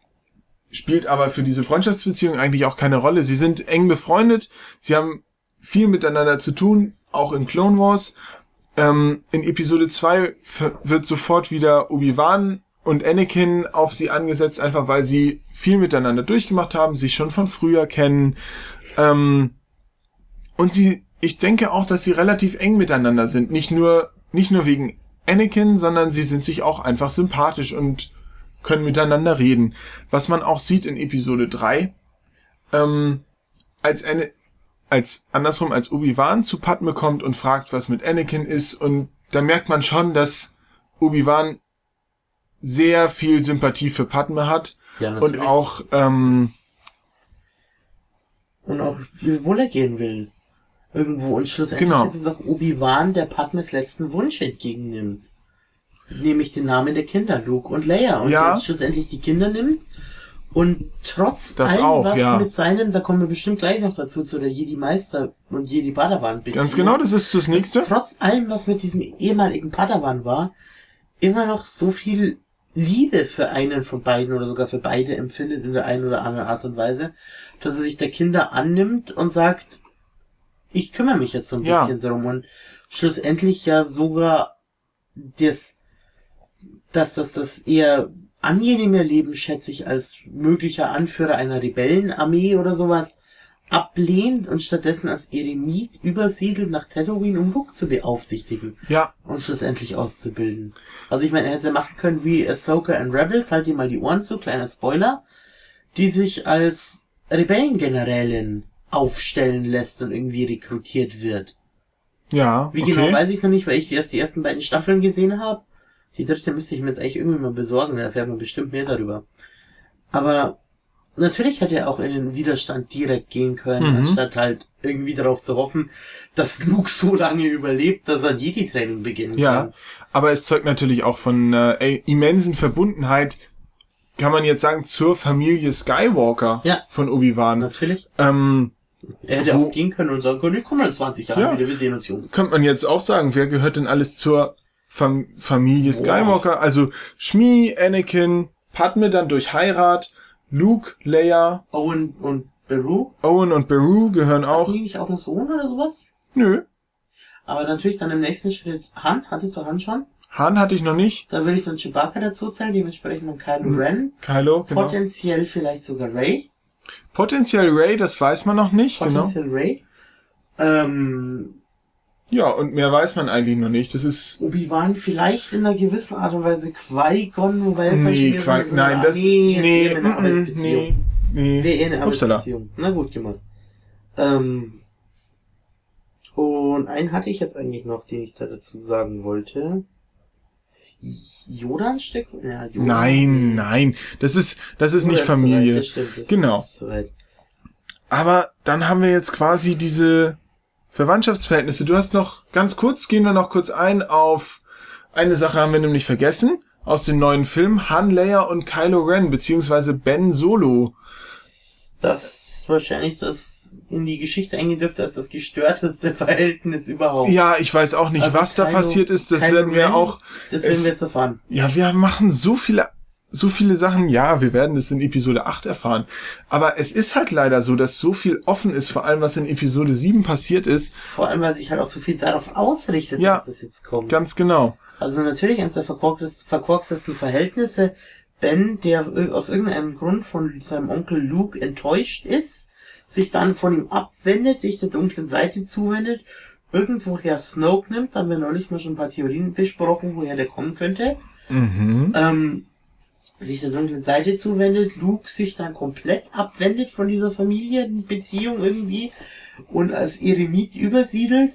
spielt aber für diese Freundschaftsbeziehung eigentlich auch keine Rolle. Sie sind eng befreundet, sie haben viel miteinander zu tun, auch in Clone Wars. Ähm, in Episode zwei wird sofort wieder Obi-Wan und Anakin auf sie angesetzt, einfach weil sie viel miteinander durchgemacht haben, sich schon von früher kennen. Ähm, und sie, ich denke auch, dass sie relativ eng miteinander sind. Nicht nur, nicht nur wegen Anakin, sondern sie sind sich auch einfach sympathisch und können miteinander reden. Was man auch sieht in Episode drei, ähm, als eine, als, andersrum, als Obi-Wan zu Padme kommt und fragt, was mit Anakin ist, und da merkt man schon, dass Obi-Wan sehr viel Sympathie für Padme hat. Ja, und auch ähm, und auch wie wohl er gehen will. Irgendwo. Und schlussendlich genau. ist es auch Obi-Wan, der Padmes letzten Wunsch entgegennimmt. Nämlich den Namen der Kinder, Luke und Leia. Und ja. der schlussendlich die Kinder nimmt. Und trotz das allem, auch, was ja. mit seinem, da kommen wir bestimmt gleich noch dazu, zu der Jedi-Meister und Jedi-Padawan-Beziehung. Ganz genau, das ist das Nächste. Trotz allem, was mit diesem ehemaligen Padawan war, immer noch so viel Liebe für einen von beiden oder sogar für beide empfindet in der einen oder anderen Art und Weise, dass er sich der Kinder annimmt und sagt, ich kümmere mich jetzt so ein ja. bisschen drum, und schlussendlich ja sogar das, dass das das eher angenehme Leben, schätze ich, als möglicher Anführer einer Rebellenarmee oder sowas ablehnt und stattdessen als Eremit übersiedelt nach Tatooine, um Luke zu beaufsichtigen. Ja. Und schlussendlich auszubilden. Also ich meine, er hätte es ja machen können wie Ahsoka and Rebels, halt dir mal die Ohren zu, kleiner Spoiler, die sich als Rebellengenerälin aufstellen lässt und irgendwie rekrutiert wird. Ja, Wie okay. genau weiß ich noch nicht, weil ich erst die ersten beiden Staffeln gesehen habe. Die dritte müsste ich mir jetzt eigentlich irgendwie mal besorgen, da erfährt man bestimmt mehr darüber. Aber natürlich hätte er auch in den Widerstand direkt gehen können, mhm. anstatt halt irgendwie darauf zu hoffen, dass Luke so lange überlebt, dass er ein Jedi-Training beginnen ja, kann. Ja, aber es zeugt natürlich auch von äh, immensen Verbundenheit, kann man jetzt sagen, zur Familie Skywalker ja. von Obi-Wan. Natürlich. Ähm, er hätte wo, auch gehen können und sagen können, ich komme in zwanzig Jahren ja, wieder, wir sehen uns, Jungs. Könnte man jetzt auch sagen, wer gehört denn alles zur Fam- Familie Skywalker? Boah. Also Shmi, Anakin, Padme dann durch Heirat, Luke, Leia. Owen und Beru. Owen und Beru gehören auch. Hatten die nicht auch einen Sohn oder sowas? Nö. Aber natürlich dann im nächsten Schritt Han. Hattest du Han schon? Han hatte ich noch nicht. Da würde ich dann Chewbacca dazu zählen, dementsprechend dann Kylo Ren. Kylo, genau. Potenziell vielleicht sogar Rey. Potenziell Rey, das weiß man noch nicht, Potenziell genau. Rey. Ähm, ja, und mehr weiß man eigentlich noch nicht. Das ist... Obi-Wan vielleicht in einer gewissen Art und Weise Qui-Gon, wobei es nee, dann schon so nein, das... Nee, nee, eher eine Arbeitsbeziehung. Nee, nee. Wäre eher eine Upsala. Arbeitsbeziehung. Na gut gemacht. Ähm, und einen hatte ich jetzt eigentlich noch, den ich da dazu sagen wollte. Yoda ein Stück? Ja, Yoda. Nein, nein. Das ist, das ist Yoda nicht ist Familie. Zu weit, das stimmt, das genau. Ist zu weit. Aber dann haben wir jetzt quasi diese Verwandtschaftsverhältnisse. Du hast noch, ganz kurz, gehen wir noch kurz ein auf eine Sache haben wir nämlich vergessen. Aus dem neuen Film Han, Leia und Kylo Ren, beziehungsweise Ben Solo. Das wahrscheinlich das in die Geschichte eingehen dürfte als das gestörteste Verhältnis überhaupt. Ja, ich weiß auch nicht, Also was da Kylo- passiert ist. Das Kylo werden wir Ren, auch... Das werden es- wir jetzt erfahren. Ja, wir machen so viele, so viele Sachen. Ja, wir werden es in Episode acht erfahren. Aber es ist halt leider so, dass so viel offen ist, vor allem was in Episode sieben passiert ist. Vor allem, weil sich halt auch so viel darauf ausrichtet, Ja, dass das jetzt kommt. Ganz genau. Also natürlich eines der verkorktesten, verkorkstesten Verhältnisse. Ben, der aus irgendeinem Grund von seinem Onkel Luke enttäuscht ist, sich dann von ihm abwendet, sich der dunklen Seite zuwendet, irgendwoher Snoke nimmt, da haben wir neulich mal schon ein paar Theorien besprochen, woher der kommen könnte, Mhm. ähm, sich der dunklen Seite zuwendet, Luke sich dann komplett abwendet von dieser Familienbeziehung irgendwie und als Eremit übersiedelt.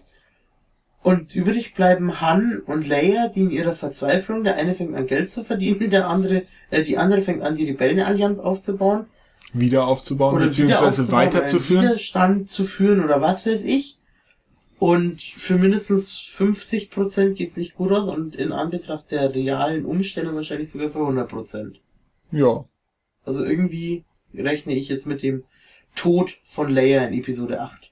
Und übrig bleiben Han und Leia, die in ihrer Verzweiflung, der eine fängt an Geld zu verdienen, der andere, äh, die andere fängt an, die Rebellenallianz aufzubauen. Wieder aufzubauen, Oder wieder beziehungsweise aufzubauen, einen weiterzuführen. Widerstand zu führen oder was weiß ich. Und für mindestens fünfzig Prozent geht's nicht gut aus und in Anbetracht der realen Umstände wahrscheinlich sogar für hundert Prozent. Ja. Also irgendwie rechne ich jetzt mit dem Tod von Leia in Episode acht.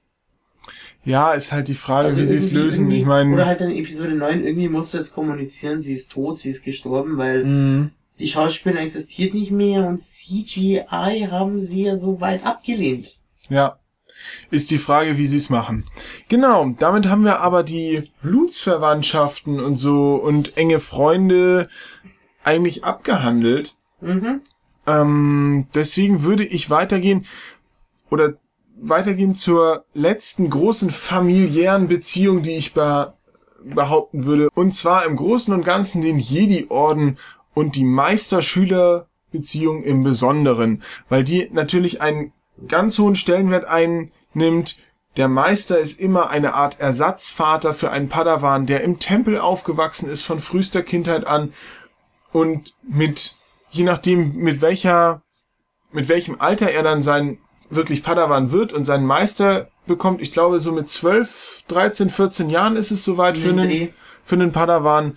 Ja, ist halt die Frage, Also wie sie es irgendwie- lösen. irgendwie- Ich meine, Oder halt dann in Episode neun, irgendwie musst du jetzt kommunizieren, sie ist tot, sie ist gestorben, weil mhm. die Schauspielerin existiert nicht mehr und C G I haben sie ja so weit abgelehnt. ja, ist die Frage, wie sie es machen. Genau, damit haben wir aber die Blutsverwandtschaften und so und enge Freunde eigentlich abgehandelt. Mhm. Ähm, deswegen würde ich weitergehen oder weitergehen zur letzten großen familiären Beziehung, die ich be- behaupten würde. Und zwar im Großen und Ganzen den Jedi-Orden und die Meister-Schüler-Beziehung im Besonderen, weil die natürlich einen ganz hohen Stellenwert einnimmt. Der Meister ist immer eine Art Ersatzvater für einen Padawan, der im Tempel aufgewachsen ist von frühester Kindheit an und mit, je nachdem mit welcher, mit welchem Alter er dann sein wirklich Padawan wird und seinen Meister bekommt, ich glaube so mit zwölf, dreizehn, vierzehn Jahren ist es soweit für In dem einen, Dreh. für einen Padawan,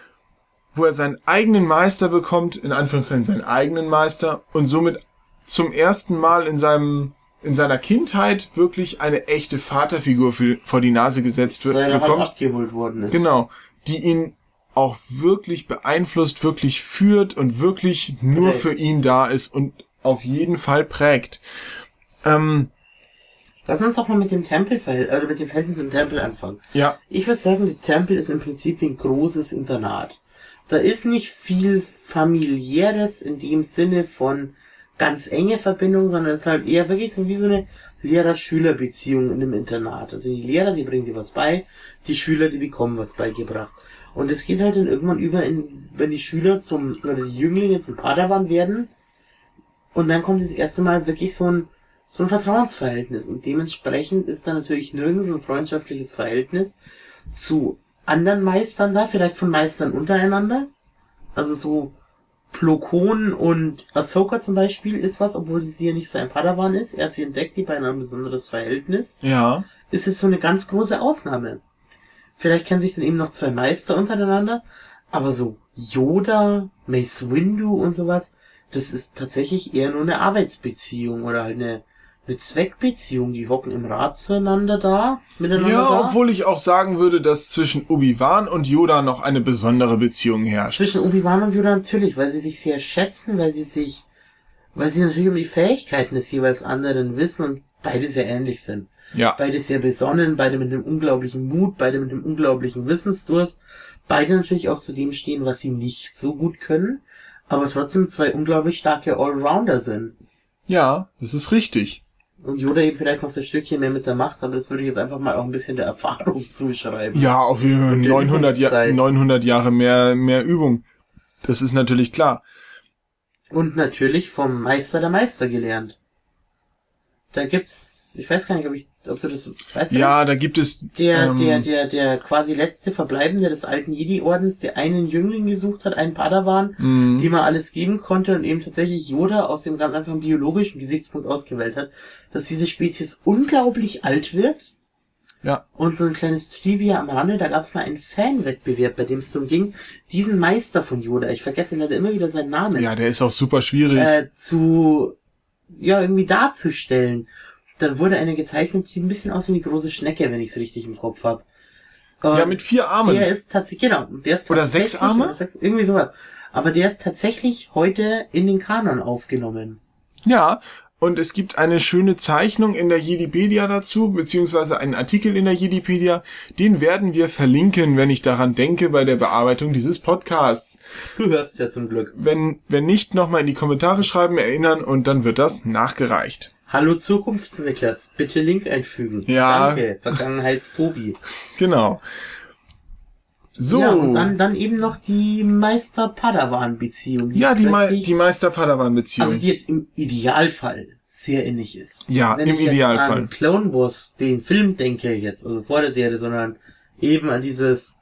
wo er seinen eigenen Meister bekommt, in Anführungszeichen seinen eigenen Meister und somit zum ersten Mal in seinem in seiner Kindheit wirklich eine echte Vaterfigur für, vor die Nase gesetzt wird, Weil er halt bekommt. abgeholt worden ist. Genau, die ihn auch wirklich beeinflusst, wirklich führt und wirklich nur Prägt. für ihn da ist und auf jeden Fall prägt. Ähm, Lass uns doch mal mit dem Tempel verhält, oder mit dem Verhältnis im Tempel anfangen. ja, Ich würde sagen, der Tempel ist im Prinzip wie ein großes Internat. Da ist nicht viel familiäres in dem Sinne von ganz enge Verbindung, sondern es ist halt eher wirklich so wie so eine Lehrer-Schüler-Beziehung in einem Internat. Also die Lehrer, die bringen dir was bei, die Schüler, die bekommen was beigebracht. Und es geht halt dann irgendwann über in, wenn die Schüler zum, oder die Jünglinge zum Padawan werden, und dann kommt das erste Mal wirklich so ein, so ein Vertrauensverhältnis. Und dementsprechend ist da natürlich nirgends ein freundschaftliches Verhältnis zu anderen Meistern da, vielleicht von Meistern untereinander. Also so Plo-Koon und Ahsoka zum Beispiel ist was, obwohl sie ja nicht sein Padawan ist. Er hat sie entdeckt, die beiden haben ein besonderes Verhältnis. ja, Ist jetzt so eine ganz große Ausnahme. Vielleicht kennen sich dann eben noch zwei Meister untereinander, aber so Yoda, Mace Windu und sowas, das ist tatsächlich eher nur eine Arbeitsbeziehung oder halt eine, eine Zweckbeziehung. Die hocken im Rat zueinander da, miteinander ja, da. obwohl ich auch sagen würde, dass zwischen Obi-Wan und Yoda noch eine besondere Beziehung herrscht. Zwischen Obi-Wan und Yoda natürlich, weil sie sich sehr schätzen, weil sie sich weil sie natürlich um die Fähigkeiten des jeweils anderen wissen und beide sehr ähnlich sind. Ja. Beide sehr besonnen, beide mit einem unglaublichen Mut, beide mit einem unglaublichen Wissensdurst, beide natürlich auch zu dem stehen, was sie nicht so gut können, aber trotzdem zwei unglaublich starke Allrounder sind. Ja, das ist richtig. Und Yoda eben vielleicht noch das Stückchen mehr mit der Macht, aber das würde ich jetzt einfach mal auch ein bisschen der Erfahrung zuschreiben. Ja, auf jeden Fall neunhundert, ja- neunhundert Jahre mehr, mehr Übung. Das ist natürlich klar. Und natürlich vom Meister der Meister gelernt. Da gibt's, ich weiß gar nicht, ob ich, ob du das, weißt du Ja, das? da gibt es, Der, ähm, der, der, der quasi letzte Verbleibende des alten Jedi-Ordens, der einen Jüngling gesucht hat, einen Padawan, Mhm. dem er alles geben konnte und eben tatsächlich Yoda aus dem ganz einfachen biologischen Gesichtspunkt ausgewählt hat, dass diese Spezies unglaublich alt wird. Ja. Und so ein kleines Trivia am Rande, da gab es mal einen Fanwettbewerb, bei dem es darum ging, diesen Meister von Yoda, ich vergesse leider immer wieder seinen Namen, Ja, der ist auch super schwierig. äh, zu, ja, irgendwie darzustellen. Dann wurde eine gezeichnet, sieht ein bisschen aus wie eine große Schnecke, wenn ich es richtig im Kopf habe. ja, mit vier Armen. Der ist tatsächlich, genau, der ist Oder tatsächlich, sechs Arme? oder sechs, irgendwie sowas. Aber der ist tatsächlich heute in den Kanon aufgenommen. Ja, und es gibt eine schöne Zeichnung in der Jedipedia dazu, beziehungsweise einen Artikel in der Jedipedia. Den werden wir verlinken, wenn ich daran denke, bei der Bearbeitung dieses Podcasts. Du hörst ja zum Glück. Wenn, wenn nicht, nochmal in die Kommentare schreiben, erinnern und dann wird das nachgereicht. Hallo Zukunftsniklas, bitte Link einfügen. Ja. Danke, Vergangenheitstobi. Genau. So. Ja, und dann, dann eben noch die Meister-Padawan-Beziehung. Ja, die, Me plötzlich- die Meister-Padawan-Beziehung. Also die jetzt im Idealfall sehr ähnlich ist. Ja, Wenn im ich jetzt Idealfall. an Clone Wars, den Film denke jetzt, also vor der Serie, sondern eben an dieses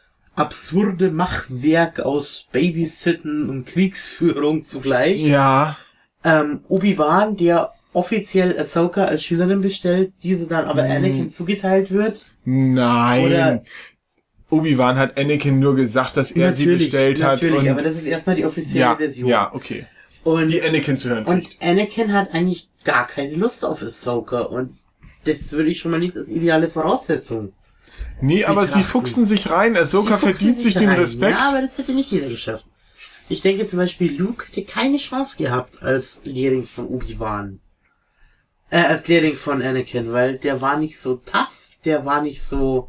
absurde Machwerk aus Babysitten und Kriegsführung zugleich. Ja. Ähm, Obi-Wan, der offiziell Ahsoka als Schülerin bestellt, diese dann aber Hm. Anakin zugeteilt wird. Nein. Oder- Obi-Wan hat Anakin nur gesagt, dass er sie bestellt hat. natürlich, und aber das ist erstmal die offizielle ja, Version. ja, okay. Und, Die Anakin zu hören und kriegt. Anakin hat eigentlich gar keine Lust auf Ahsoka und das würde ich schon mal nicht als ideale Voraussetzung. Nee, aber sie betrachten. fuchsen sich rein. Ahsoka Sie fuchsen verdient sich den rein. Respekt. Ja, aber das hätte nicht jeder geschafft. Ich denke zum Beispiel, Luke hätte keine Chance gehabt als Lehrling von Obi-Wan. Äh, als Lehrling von Anakin, weil der war nicht so tough, der war nicht so,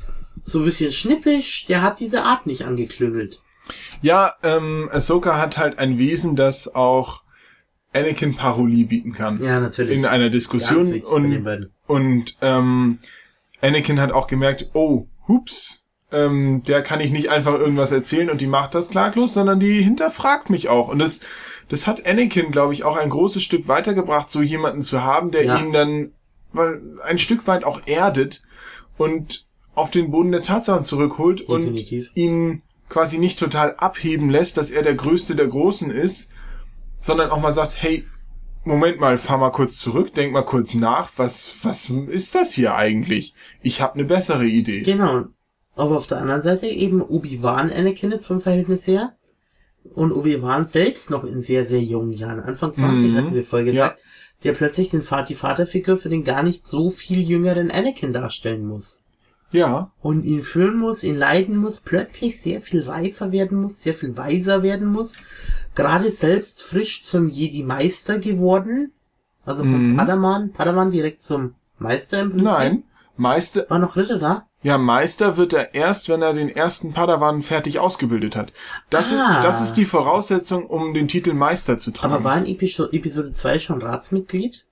so ein bisschen schnippisch, der hat diese Art nicht angeklüngelt. Ja, ähm, Ahsoka hat halt ein Wesen, das auch Anakin Parolie bieten kann. Ja, natürlich. In einer Ganz Diskussion. wichtig bei den Und, beiden. und ähm, Anakin hat auch gemerkt, oh, hups, ähm, der kann ich nicht einfach irgendwas erzählen und die macht das klaglos, sondern die hinterfragt mich auch. Und das, das hat Anakin, glaube ich, auch ein großes Stück weitergebracht, so jemanden zu haben, der Ja. ihn dann weil, ein Stück weit auch erdet und auf den Boden der Tatsachen zurückholt Definitiv. und ihn quasi nicht total abheben lässt, dass er der Größte der Großen ist, sondern auch mal sagt, hey, Moment mal, fahr mal kurz zurück, denk mal kurz nach, was was ist das hier eigentlich? Ich habe eine bessere Idee. Genau. Aber auf der anderen Seite eben Obi-Wan Anakin jetzt vom Verhältnis her. Und Obi-Wan selbst noch in sehr, sehr jungen Jahren, Anfang zwanzig Mhm. hatten wir vorher gesagt, der plötzlich den Vater, die Vaterfigur für den gar nicht so viel jüngeren Anakin darstellen muss. Ja, Und ihn führen muss, ihn leiden muss, plötzlich sehr viel reifer werden muss, sehr viel weiser werden muss. Gerade selbst frisch zum Jedi-Meister geworden. Also vom Mhm. Padawan, Padawan direkt zum Meister im Prinzip. nein, Meister, War noch Ritter da? ja, Meister wird er erst, wenn er den ersten Padawan fertig ausgebildet hat. Das Ah. ist das ist die Voraussetzung, um den Titel Meister zu tragen. Aber war in Episo- Episode zwei schon Ratsmitglied?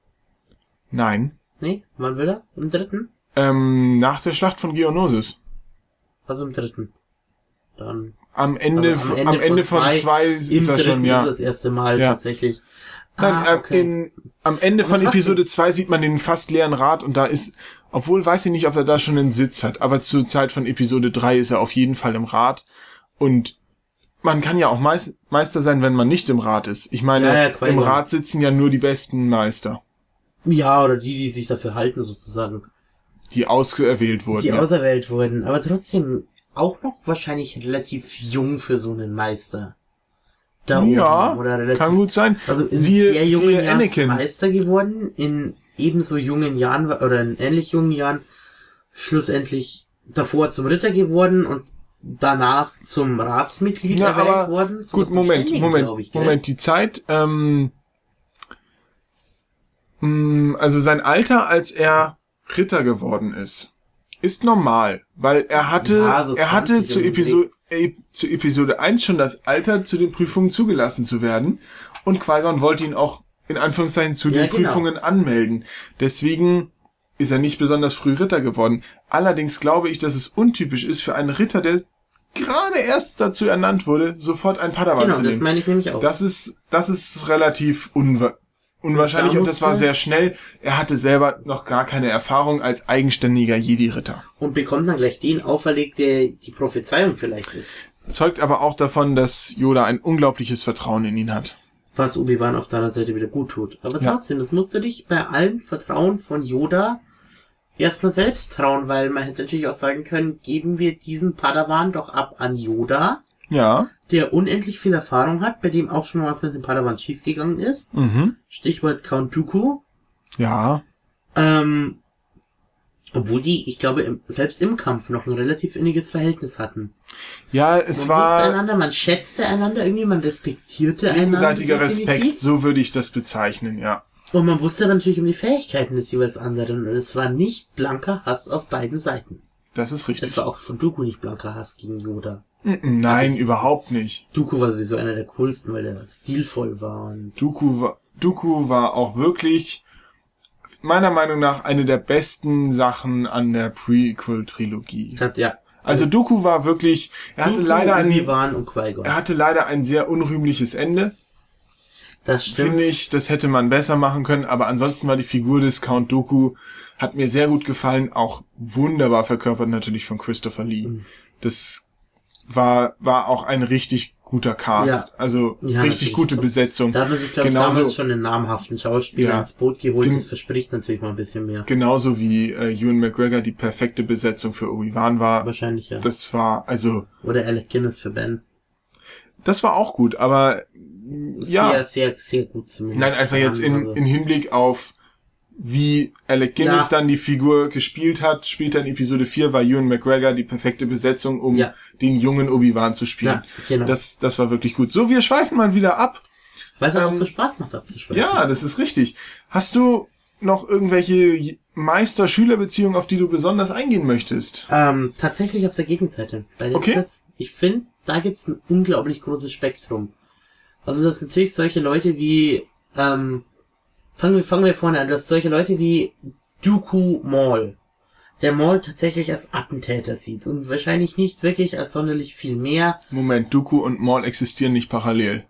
Nein, Nee, wann will er? Im dritten? ähm, nach der Schlacht von Geonosis. Also im dritten. Dann. Am Ende, Aber am Ende, von, zwei, ist Im er dritten schon, ja. ist das erste Mal Ja. tatsächlich. Nein, Ah, äh, okay. in, am Ende Aber von trotzdem. Episode zwei sieht man den fast leeren Rat und da ist, obwohl weiß ich nicht, ob er da schon einen Sitz hat, aber zur Zeit von Episode drei ist er auf jeden Fall im Rat und man kann ja auch Meis- Meister sein, wenn man nicht im Rat ist. Ich meine, Ja, ja, Qui-Gon. im Rat sitzen ja nur die besten Meister, Ja, oder die, die sich dafür halten, sozusagen. die auserwählt wurden. Die ja. auserwählt wurden. Aber trotzdem auch noch wahrscheinlich relativ jung für so einen Meister. Da Ja, oben. Oder relativ, kann gut sein. Also in Siehe- sehr jungen siehe Jahren zum Anakin. Meister geworden, in ebenso jungen Jahren oder in ähnlich jungen Jahren schlussendlich davor zum Ritter geworden und danach zum Ratsmitglied Ja, erwählt aber worden. Zum- gut, zum Moment, Ständigen, Moment, glaub ich, gell? Moment, die Zeit, ähm, Also sein Alter, als er Ritter geworden ist, ist normal, weil er hatte, ja, so er hatte zu Episode, äh, zu Episode eins schon das Alter, zu den Prüfungen zugelassen zu werden, und Qui-Gon wollte ihn auch in Anführungszeichen zu ja, den genau. Prüfungen anmelden. Deswegen ist er nicht besonders früh Ritter geworden. Allerdings glaube ich, dass es untypisch ist für einen Ritter, der gerade erst dazu ernannt wurde, sofort ein Padawan genau, zu nehmen. Das meine ich nämlich auch. Das ist, das ist relativ unwahrscheinlich. Unwahrscheinlich, da und das war sehr schnell. Er hatte selber noch gar keine Erfahrung als eigenständiger Jedi-Ritter. Und bekommt dann gleich den auferlegt, der die Prophezeiung vielleicht ist. Zeugt aber auch davon, dass Yoda ein unglaubliches Vertrauen in ihn hat. Was Obi-Wan auf der anderen Seite wieder gut tut. Aber trotzdem, ja. das musst du dich bei allem Vertrauen von Yoda erstmal selbst trauen, weil man hätte natürlich auch sagen können, geben wir diesen Padawan doch ab an Yoda. Ja. Der unendlich viel Erfahrung hat, bei dem auch schon mal was mit dem Padawan schiefgegangen ist. Mhm. Stichwort Count Dooku. Ja. Ähm, obwohl die, ich glaube, im, selbst im Kampf noch ein relativ inniges Verhältnis hatten. Ja, es man war... Man einander, man schätzte einander, irgendwie man respektierte einander. Gegenseitiger Respekt, so würde ich das bezeichnen, ja. Und man wusste aber natürlich um die Fähigkeiten des jeweils anderen. Und es war nicht blanker Hass auf beiden Seiten. Das ist richtig. Es war auch von Dooku nicht blanker Hass gegen Yoda. Nein, überhaupt nicht. Dooku war sowieso einer der coolsten, weil der stilvoll war. Und Dooku war, Dooku war auch wirklich, meiner Meinung nach, eine der besten Sachen an der Prequel-Trilogie. Hat, ja. Also Dooku war wirklich, er hatte leider ein, und Qui-Gon. er hatte leider ein sehr unrühmliches Ende. Das stimmt. Finde ich, das hätte man besser machen können, aber ansonsten war die Figur des Count Dooku, hat mir sehr gut gefallen, auch wunderbar verkörpert natürlich von Christopher Lee. Mhm. Das war war auch ein richtig guter Cast, ja. also ja, richtig gute Besetzung. Da hat man sich, glaube ich, damals schon einen namhaften Schauspieler ja. ins Boot geholt, Gen- das verspricht natürlich mal ein bisschen mehr. Genauso wie äh, Ewan McGregor die perfekte Besetzung für Obi-Wan war. Wahrscheinlich, ja. Das war, also... Oder Alec Guinness für Ben. Das war auch gut, aber ja... Sehr, sehr, sehr gut zumindest. Nein, einfach jetzt in, also. in Hinblick auf wie Alec Guinness ja. dann die Figur gespielt hat. Später in Episode vier war Ewan McGregor die perfekte Besetzung, um ja. den jungen Obi-Wan zu spielen. Ja, genau. Das, das war wirklich gut. So, wir schweifen mal wieder ab. Weil es ähm, auch so Spaß macht, abzuschweifen. Ja, das ist richtig. Hast du noch irgendwelche Meister-Schüler-Beziehungen, auf die du besonders eingehen möchtest? Ähm, tatsächlich auf der Gegenseite. Weil okay. Jetzt, ich finde, da gibt's ein unglaublich großes Spektrum. Also das sind natürlich solche Leute wie... ähm Fangen wir, fangen wir vorne an. Du hast solche Leute wie Dooku Maul, der Maul tatsächlich als Attentäter sieht und wahrscheinlich nicht wirklich als sonderlich viel mehr. Moment, Dooku und Maul existieren nicht parallel.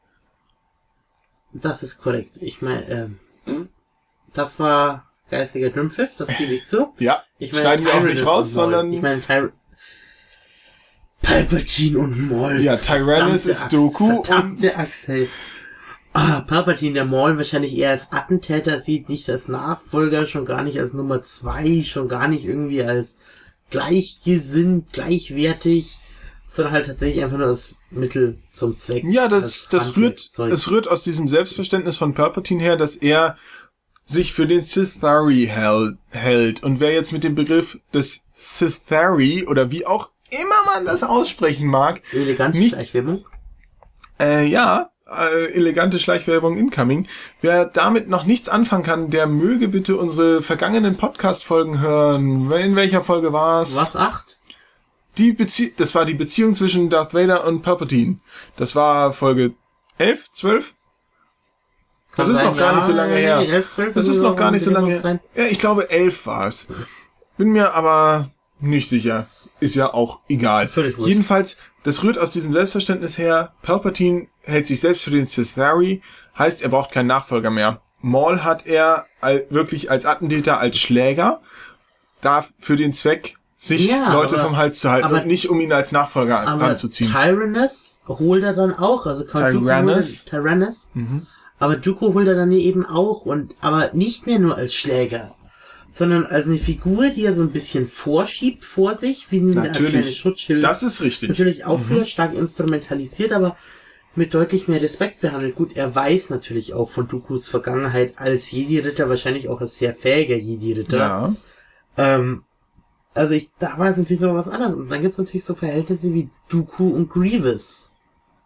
Das ist korrekt. Ich meine, ähm, das war geistiger Dünnpfiff, das gebe ich zu. Ja, ich mein, schneiden wir auch nicht raus, sondern... Ich meine, Ty- Palpatine und Maul. Ja, Tyrannus ist Axt, Dooku verdammte Axt, hey. Ah, Palpatine, der Maul wahrscheinlich eher als Attentäter sieht, nicht als Nachfolger, schon gar nicht als Nummer zwei, schon gar nicht irgendwie als gleichgesinnt, gleichwertig, sondern halt tatsächlich einfach nur als Mittel zum Zweck. Ja, das, das rührt, es rührt aus diesem Selbstverständnis von Palpatine her, dass er sich für den Sithari hält. Und wer jetzt mit dem Begriff des Sithari oder wie auch immer man das aussprechen mag, elegante Schleichwerbung. Äh, ja, Äh, elegante Schleichwerbung incoming. Wer damit noch nichts anfangen kann, der möge bitte unsere vergangenen Podcast-Folgen hören. In welcher Folge war's? Was, acht? Die Bezie- das war die Beziehung zwischen Darth Vader und Palpatine. Das war Folge elf, zwölf? Das ist noch gar nicht so lange her. elf, zwölf Das ist noch gar nicht so lange her. Ja, ich glaube elf war es. Bin mir aber nicht sicher. Ist ja auch egal. Völlig Jedenfalls, das rührt aus diesem Selbstverständnis her. Palpatine hält sich selbst für den Sithari, heißt, er braucht keinen Nachfolger mehr. Maul hat er all, wirklich als Attentäter, als Schläger, darf für den Zweck sich ja, Leute aber, vom Hals zu halten aber, und nicht, um ihn als Nachfolger aber ranzuziehen. Tyrannus holt er dann auch, also Tyrannus. Tyrannus. Mhm. Aber Dooku holt er dann eben auch, und aber nicht mehr nur als Schläger, sondern als eine Figur, die er so ein bisschen vorschiebt vor sich, wie eine kleine Schutzschild. Das ist richtig. Natürlich auch mhm. wieder stark instrumentalisiert, aber mit deutlich mehr Respekt behandelt. Gut, er weiß natürlich auch von Dookus Vergangenheit als Jedi-Ritter, wahrscheinlich auch als sehr fähiger Jedi-Ritter. Ja. Ähm, also ich, da war es natürlich noch was anderes. Und dann gibt's natürlich so Verhältnisse wie Dooku und Grievous.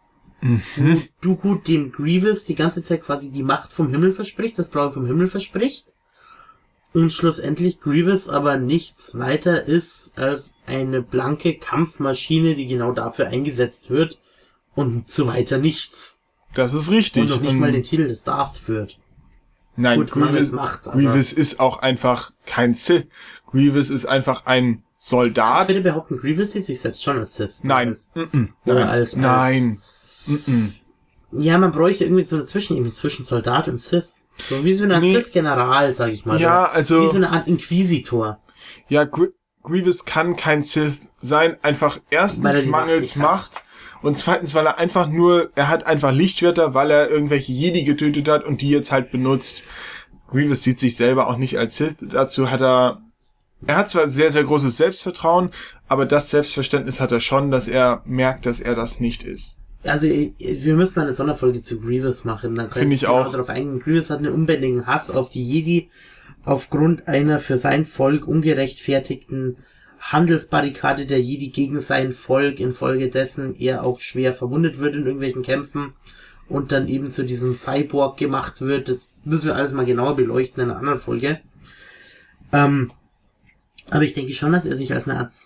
Mhm. Du gut dem Grievous die ganze Zeit quasi die Macht vom Himmel verspricht, das Blaue vom Himmel verspricht. Und schlussendlich Grievous aber nichts weiter ist als eine blanke Kampfmaschine, die genau dafür eingesetzt wird und so weiter nichts. Das ist richtig. Und noch nicht und mal den Titel des Darth führt. Nein, Gut, Grievous, macht, aber Grievous ist auch einfach kein Sith. Grievous ist einfach ein Soldat. Ich würde behaupten, Grievous sieht sich selbst schon als Sith. Nein. Als, Mm-mm. oder Nein. als, als, Nein. Mm-mm. Ja, man bräuchte irgendwie so eine Zwischenebene zwischen Soldat und Sith. So wie so eine Art Nee. Sith-General, sag ich mal. Ja, oder also- wie so eine Art Inquisitor. Ja, Gr- Grievous kann kein Sith sein, einfach Weil er erstens die mangels Macht nicht Macht und zweitens, weil er einfach nur, er hat einfach Lichtschwerter, weil er irgendwelche Jedi getötet hat und die jetzt halt benutzt. Grievous sieht sich selber auch nicht als Sith. Dazu hat er, er hat zwar sehr, sehr großes Selbstvertrauen, aber das Selbstverständnis hat er schon, dass er merkt, dass er das nicht ist. Also, wir müssen mal eine Sonderfolge zu Grievous machen. Dann Finde ich genau auch. darauf eingehen. Grievous hat einen unbändigen Hass auf die Jedi aufgrund einer für sein Volk ungerechtfertigten Handelsbarrikade der Jedi gegen sein Volk, infolgedessen er auch schwer verwundet wird in irgendwelchen Kämpfen und dann eben zu diesem Cyborg gemacht wird. Das müssen wir alles mal genauer beleuchten in einer anderen Folge. Ähm, aber ich denke schon, dass er sich als eine Art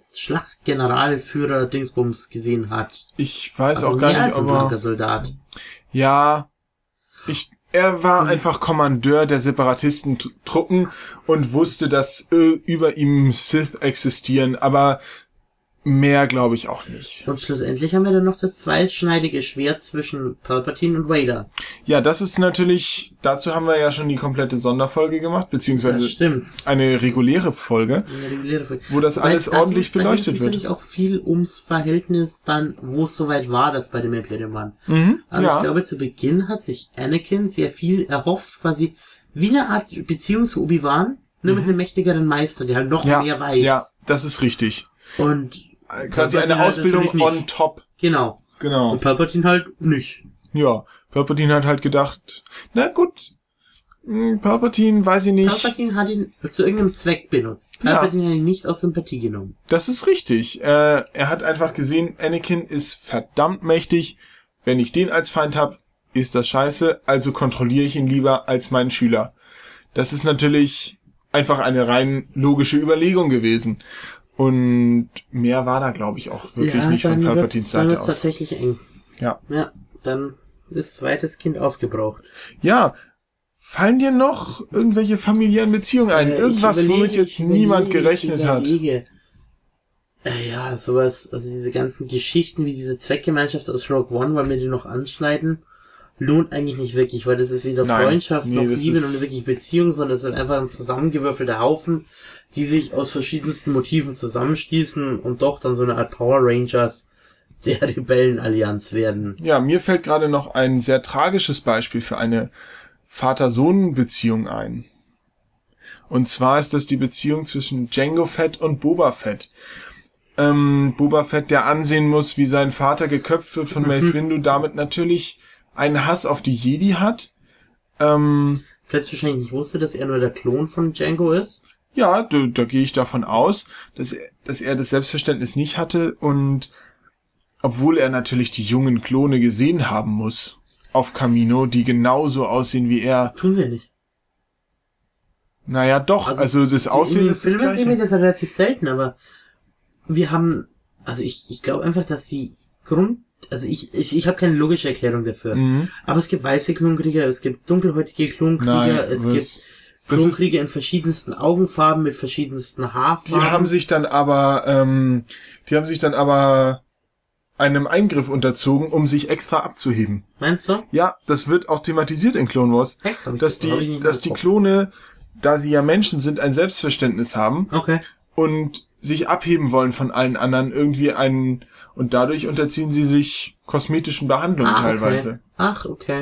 Sith-Schlachtgeneralführer Dingsbums gesehen hat. Ich weiß Also auch gar mehr nicht, als ein ob er, blanker Soldat. ja, ich, er war Mhm. einfach Kommandeur der Separatistentruppen und wusste, dass äh, über ihm Sith existieren, aber mehr glaube ich auch nicht. Und schlussendlich haben wir dann noch das zweischneidige Schwert zwischen Palpatine und Vader. Ja, das ist natürlich, dazu haben wir ja schon die komplette Sonderfolge gemacht, Das beziehungsweise stimmt. eine reguläre Folge, Eine reguläre Folge. wo das Wobei alles Star ordentlich Wars, da ging's beleuchtet wird. natürlich auch viel ums Verhältnis dann, wo es soweit war, das bei dem Imperium waren. Mhm, Aber ja. ich glaube, zu Beginn hat sich Anakin sehr viel erhofft, quasi wie eine Art Beziehung zu Obi-Wan, nur mit einem mächtigeren Meister, der halt noch Mhm. ja, mehr weiß. ja, das ist richtig. Und Quasi Palpatine eine halt Ausbildung natürlich on nicht. top. Genau. Genau. Und Palpatine halt nicht. Ja, Palpatine hat halt gedacht, na gut, hm, Palpatine, weiß ich nicht. Palpatine hat ihn zu irgendeinem Zweck benutzt. Ja. Palpatine hat ihn nicht aus Sympathie genommen. Das ist richtig. Äh, er hat einfach gesehen, Anakin ist verdammt mächtig. Wenn ich den als Feind hab, ist das scheiße, also kontrolliere ich ihn lieber als meinen Schüler. Das ist natürlich einfach eine rein logische Überlegung gewesen. Und mehr war da, glaube ich, auch wirklich nicht von dann Palpatines wird's, dann Seite wird's aus. tatsächlich eng. Ja. Ja, dann ist zweites Kind aufgebraucht. Ja, fallen dir noch irgendwelche familiären Beziehungen ein? Äh, ich Irgendwas, überlege, womit jetzt ich niemand überlege, gerechnet ich hat? überlege. Äh, ja, sowas, also diese ganzen Geschichten wie diese Zweckgemeinschaft aus Rogue One, weil wir die noch anschneiden, lohnt eigentlich nicht wirklich, weil das ist weder Nein, Freundschaft nee, noch das Liebe ist- noch wirklich Beziehung, sondern das sind einfach ein zusammengewürfelter Haufen, die sich aus verschiedensten Motiven zusammenstießen und doch dann so eine Art Power Rangers der Rebellenallianz werden. Ja, mir fällt gerade noch ein sehr tragisches Beispiel für eine Vater-Sohn-Beziehung ein. Und zwar ist das die Beziehung zwischen Jango Fett und Boba Fett. Ähm, Boba Fett, der ansehen muss, wie sein Vater geköpft wird von Mace Windu, damit natürlich einen Hass auf die Jedi hat. Ähm, Selbstverständlich nicht wusste, dass er nur der Klon von Jango ist. ja, da, da gehe ich davon aus, dass er, dass er das Selbstverständnis nicht hatte und obwohl er natürlich die jungen Klone gesehen haben muss auf Kamino, die genauso aussehen wie er. Tun sie ja nicht. Naja, doch, also, Also, das Aussehen in den ist das Filmen sehen wir Gleiche. das ja relativ selten, aber wir haben, also ich, ich glaube einfach, dass die Grund, also ich, ich, ich habe keine logische Erklärung dafür. Mhm. Aber es gibt weiße Klonkrieger, es gibt dunkelhäutige Klonkrieger, Nein, es was- gibt das ist- Klonkrieger in verschiedensten Augenfarben mit verschiedensten Die Haarfarben. haben sich dann aber, ähm, die haben sich dann aber einem Eingriff unterzogen, um sich extra abzuheben. Meinst du? Ja, das wird auch thematisiert in Clone Wars, Echt? Hab ich dass hab ich die, nicht dass die drauf. Klone, da sie ja Menschen sind, ein Selbstverständnis haben Okay. und sich abheben wollen von allen anderen, irgendwie einen, und dadurch unterziehen sie sich kosmetischen Behandlungen Ah, teilweise. okay. Ach, okay.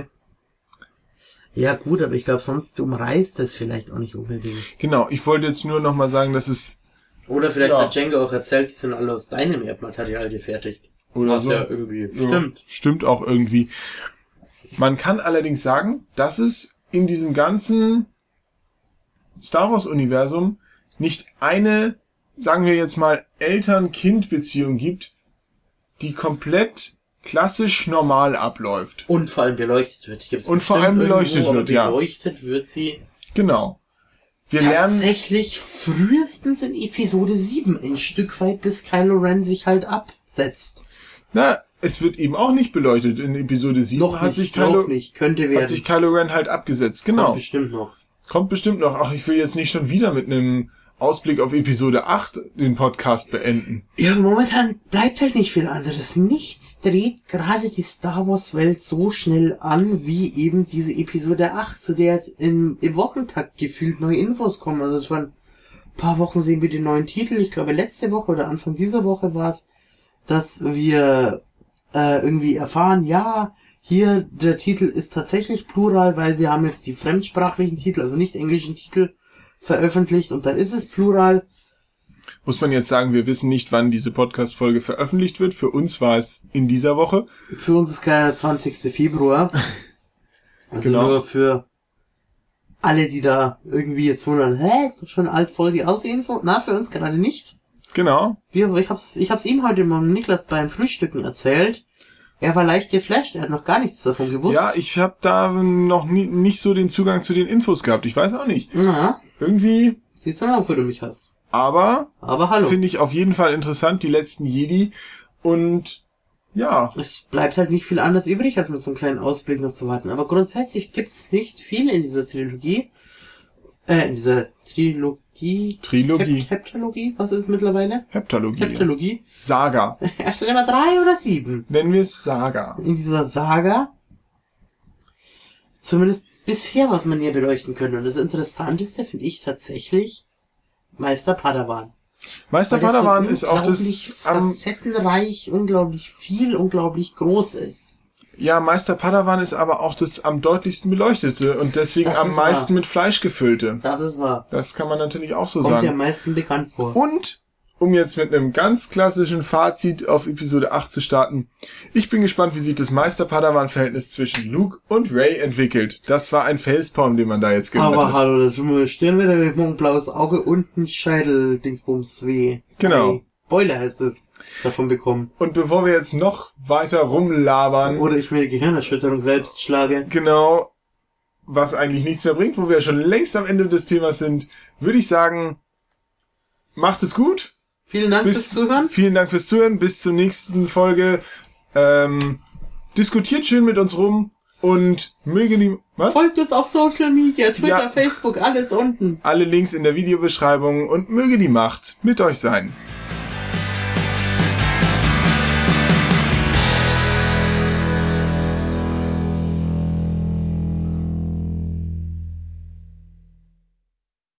Ja gut, aber ich glaube, sonst umreißt das vielleicht auch nicht unbedingt. Genau, ich wollte jetzt nur nochmal sagen, dass es, Oder vielleicht Ja. hat Django auch erzählt, die sind alle aus deinem Erdmaterial gefertigt. oder Was so. ja irgendwie Ja, stimmt. Stimmt auch irgendwie. Man kann allerdings sagen, dass es in diesem ganzen Star Wars Universum nicht eine, sagen wir jetzt mal, Eltern-Kind-Beziehung gibt, die komplett klassisch normal abläuft. Und vor allem beleuchtet wird. Gibt's und vor allem beleuchtet irgendwo, wird, ja. Beleuchtet wird sie. Genau. Wir tatsächlich lernen frühestens in Episode sieben ein Stück weit, bis Kylo Ren sich halt absetzt. Na, es wird eben auch nicht beleuchtet. In Episode sieben noch hat nicht, sich Kylo, nicht. Könnte werden. hat sich Kylo Ren halt abgesetzt. Genau. Kommt bestimmt noch. Kommt bestimmt noch. Ach, ich will jetzt nicht schon wieder mit einem Ausblick auf Episode acht den Podcast beenden. Ja, momentan bleibt halt nicht viel anderes. Nichts dreht gerade die Star Wars Welt so schnell an, wie eben diese Episode acht, zu der jetzt im, im Wochentakt gefühlt neue Infos kommen. Also es vor ein paar Wochen sehen wir den neuen Titel. Ich glaube, letzte Woche oder Anfang dieser Woche war es, dass wir äh, irgendwie erfahren, ja, hier der Titel ist tatsächlich plural, weil wir haben jetzt die fremdsprachlichen Titel, also nicht englischen Titel, veröffentlicht und da ist es plural. Muss man jetzt sagen, wir wissen nicht, wann diese Podcast-Folge veröffentlicht wird. Für uns war es in dieser Woche. Für uns ist gerade der zwanzigster Februar. Also genau. Nur für alle, die da irgendwie jetzt wundern, hä, ist doch schon alt, voll die alte Info. Na, für uns gerade nicht. Genau. Wir, ich hab's, ich hab's ihm heute mit Niklas beim Frühstücken erzählt. Er war leicht geflasht, er hat noch gar nichts davon gewusst. Ja, ich habe da noch nie, nicht so den Zugang zu den Infos gehabt. Ich weiß auch nicht. Ja. Irgendwie. Siehst du mal, wofür du mich hast. Aber, aber hallo. Finde ich auf jeden Fall interessant, die letzten Jedi. Und ja. Es bleibt halt nicht viel anderes übrig, als mit so einem kleinen Ausblick noch zu warten. Aber grundsätzlich gibt's nicht viel in dieser Trilogie. Äh, in dieser Trilogie. Trilogie. Hep- Heptalogie? Was ist es mittlerweile? Heptalogie. Heptalogie. Ja. Saga. Erst immer drei oder sieben? Nennen wir es Saga. In dieser Saga. Zumindest bisher, was man hier beleuchten könnte. Und das Interessanteste finde ich tatsächlich Meister Padawan. Meister Padawan so ist auch das facettenreich, unglaublich viel, unglaublich groß ist. Ja, Meister Padawan ist aber auch das am deutlichsten beleuchtete und deswegen am meisten wahr. mit Fleisch gefüllte. Das ist wahr. Das kann man natürlich auch so Kommt sagen. Kommt ja am meisten bekannt vor. Und, um jetzt mit einem ganz klassischen Fazit auf Episode acht zu starten, ich bin gespannt, wie sich das Meister-Padawan-Verhältnis zwischen Luke und Rey entwickelt. Das war ein Facepalm, den man da jetzt gehört hat. Aber hallo, da tun wir Stirn wieder mit ein blaues Auge und ein Scheitel, Dingsbums weh. Genau. Hey, Beule heißt es, davon bekommen. Und bevor wir jetzt noch weiter rumlabern... Oder ich mir die Gehirnerschütterung selbst schlage. Genau, was eigentlich nichts mehr bringt, wo wir schon längst am Ende des Themas sind, würde ich sagen, macht es gut. Vielen Dank bis, fürs Zuhören. Vielen Dank fürs Zuhören. Bis zur nächsten Folge. Ähm, diskutiert schön mit uns rum und möge die... Was? Folgt uns auf Social Media, Twitter, ja. Facebook, alles unten. Alle Links in der Videobeschreibung und möge die Macht mit euch sein.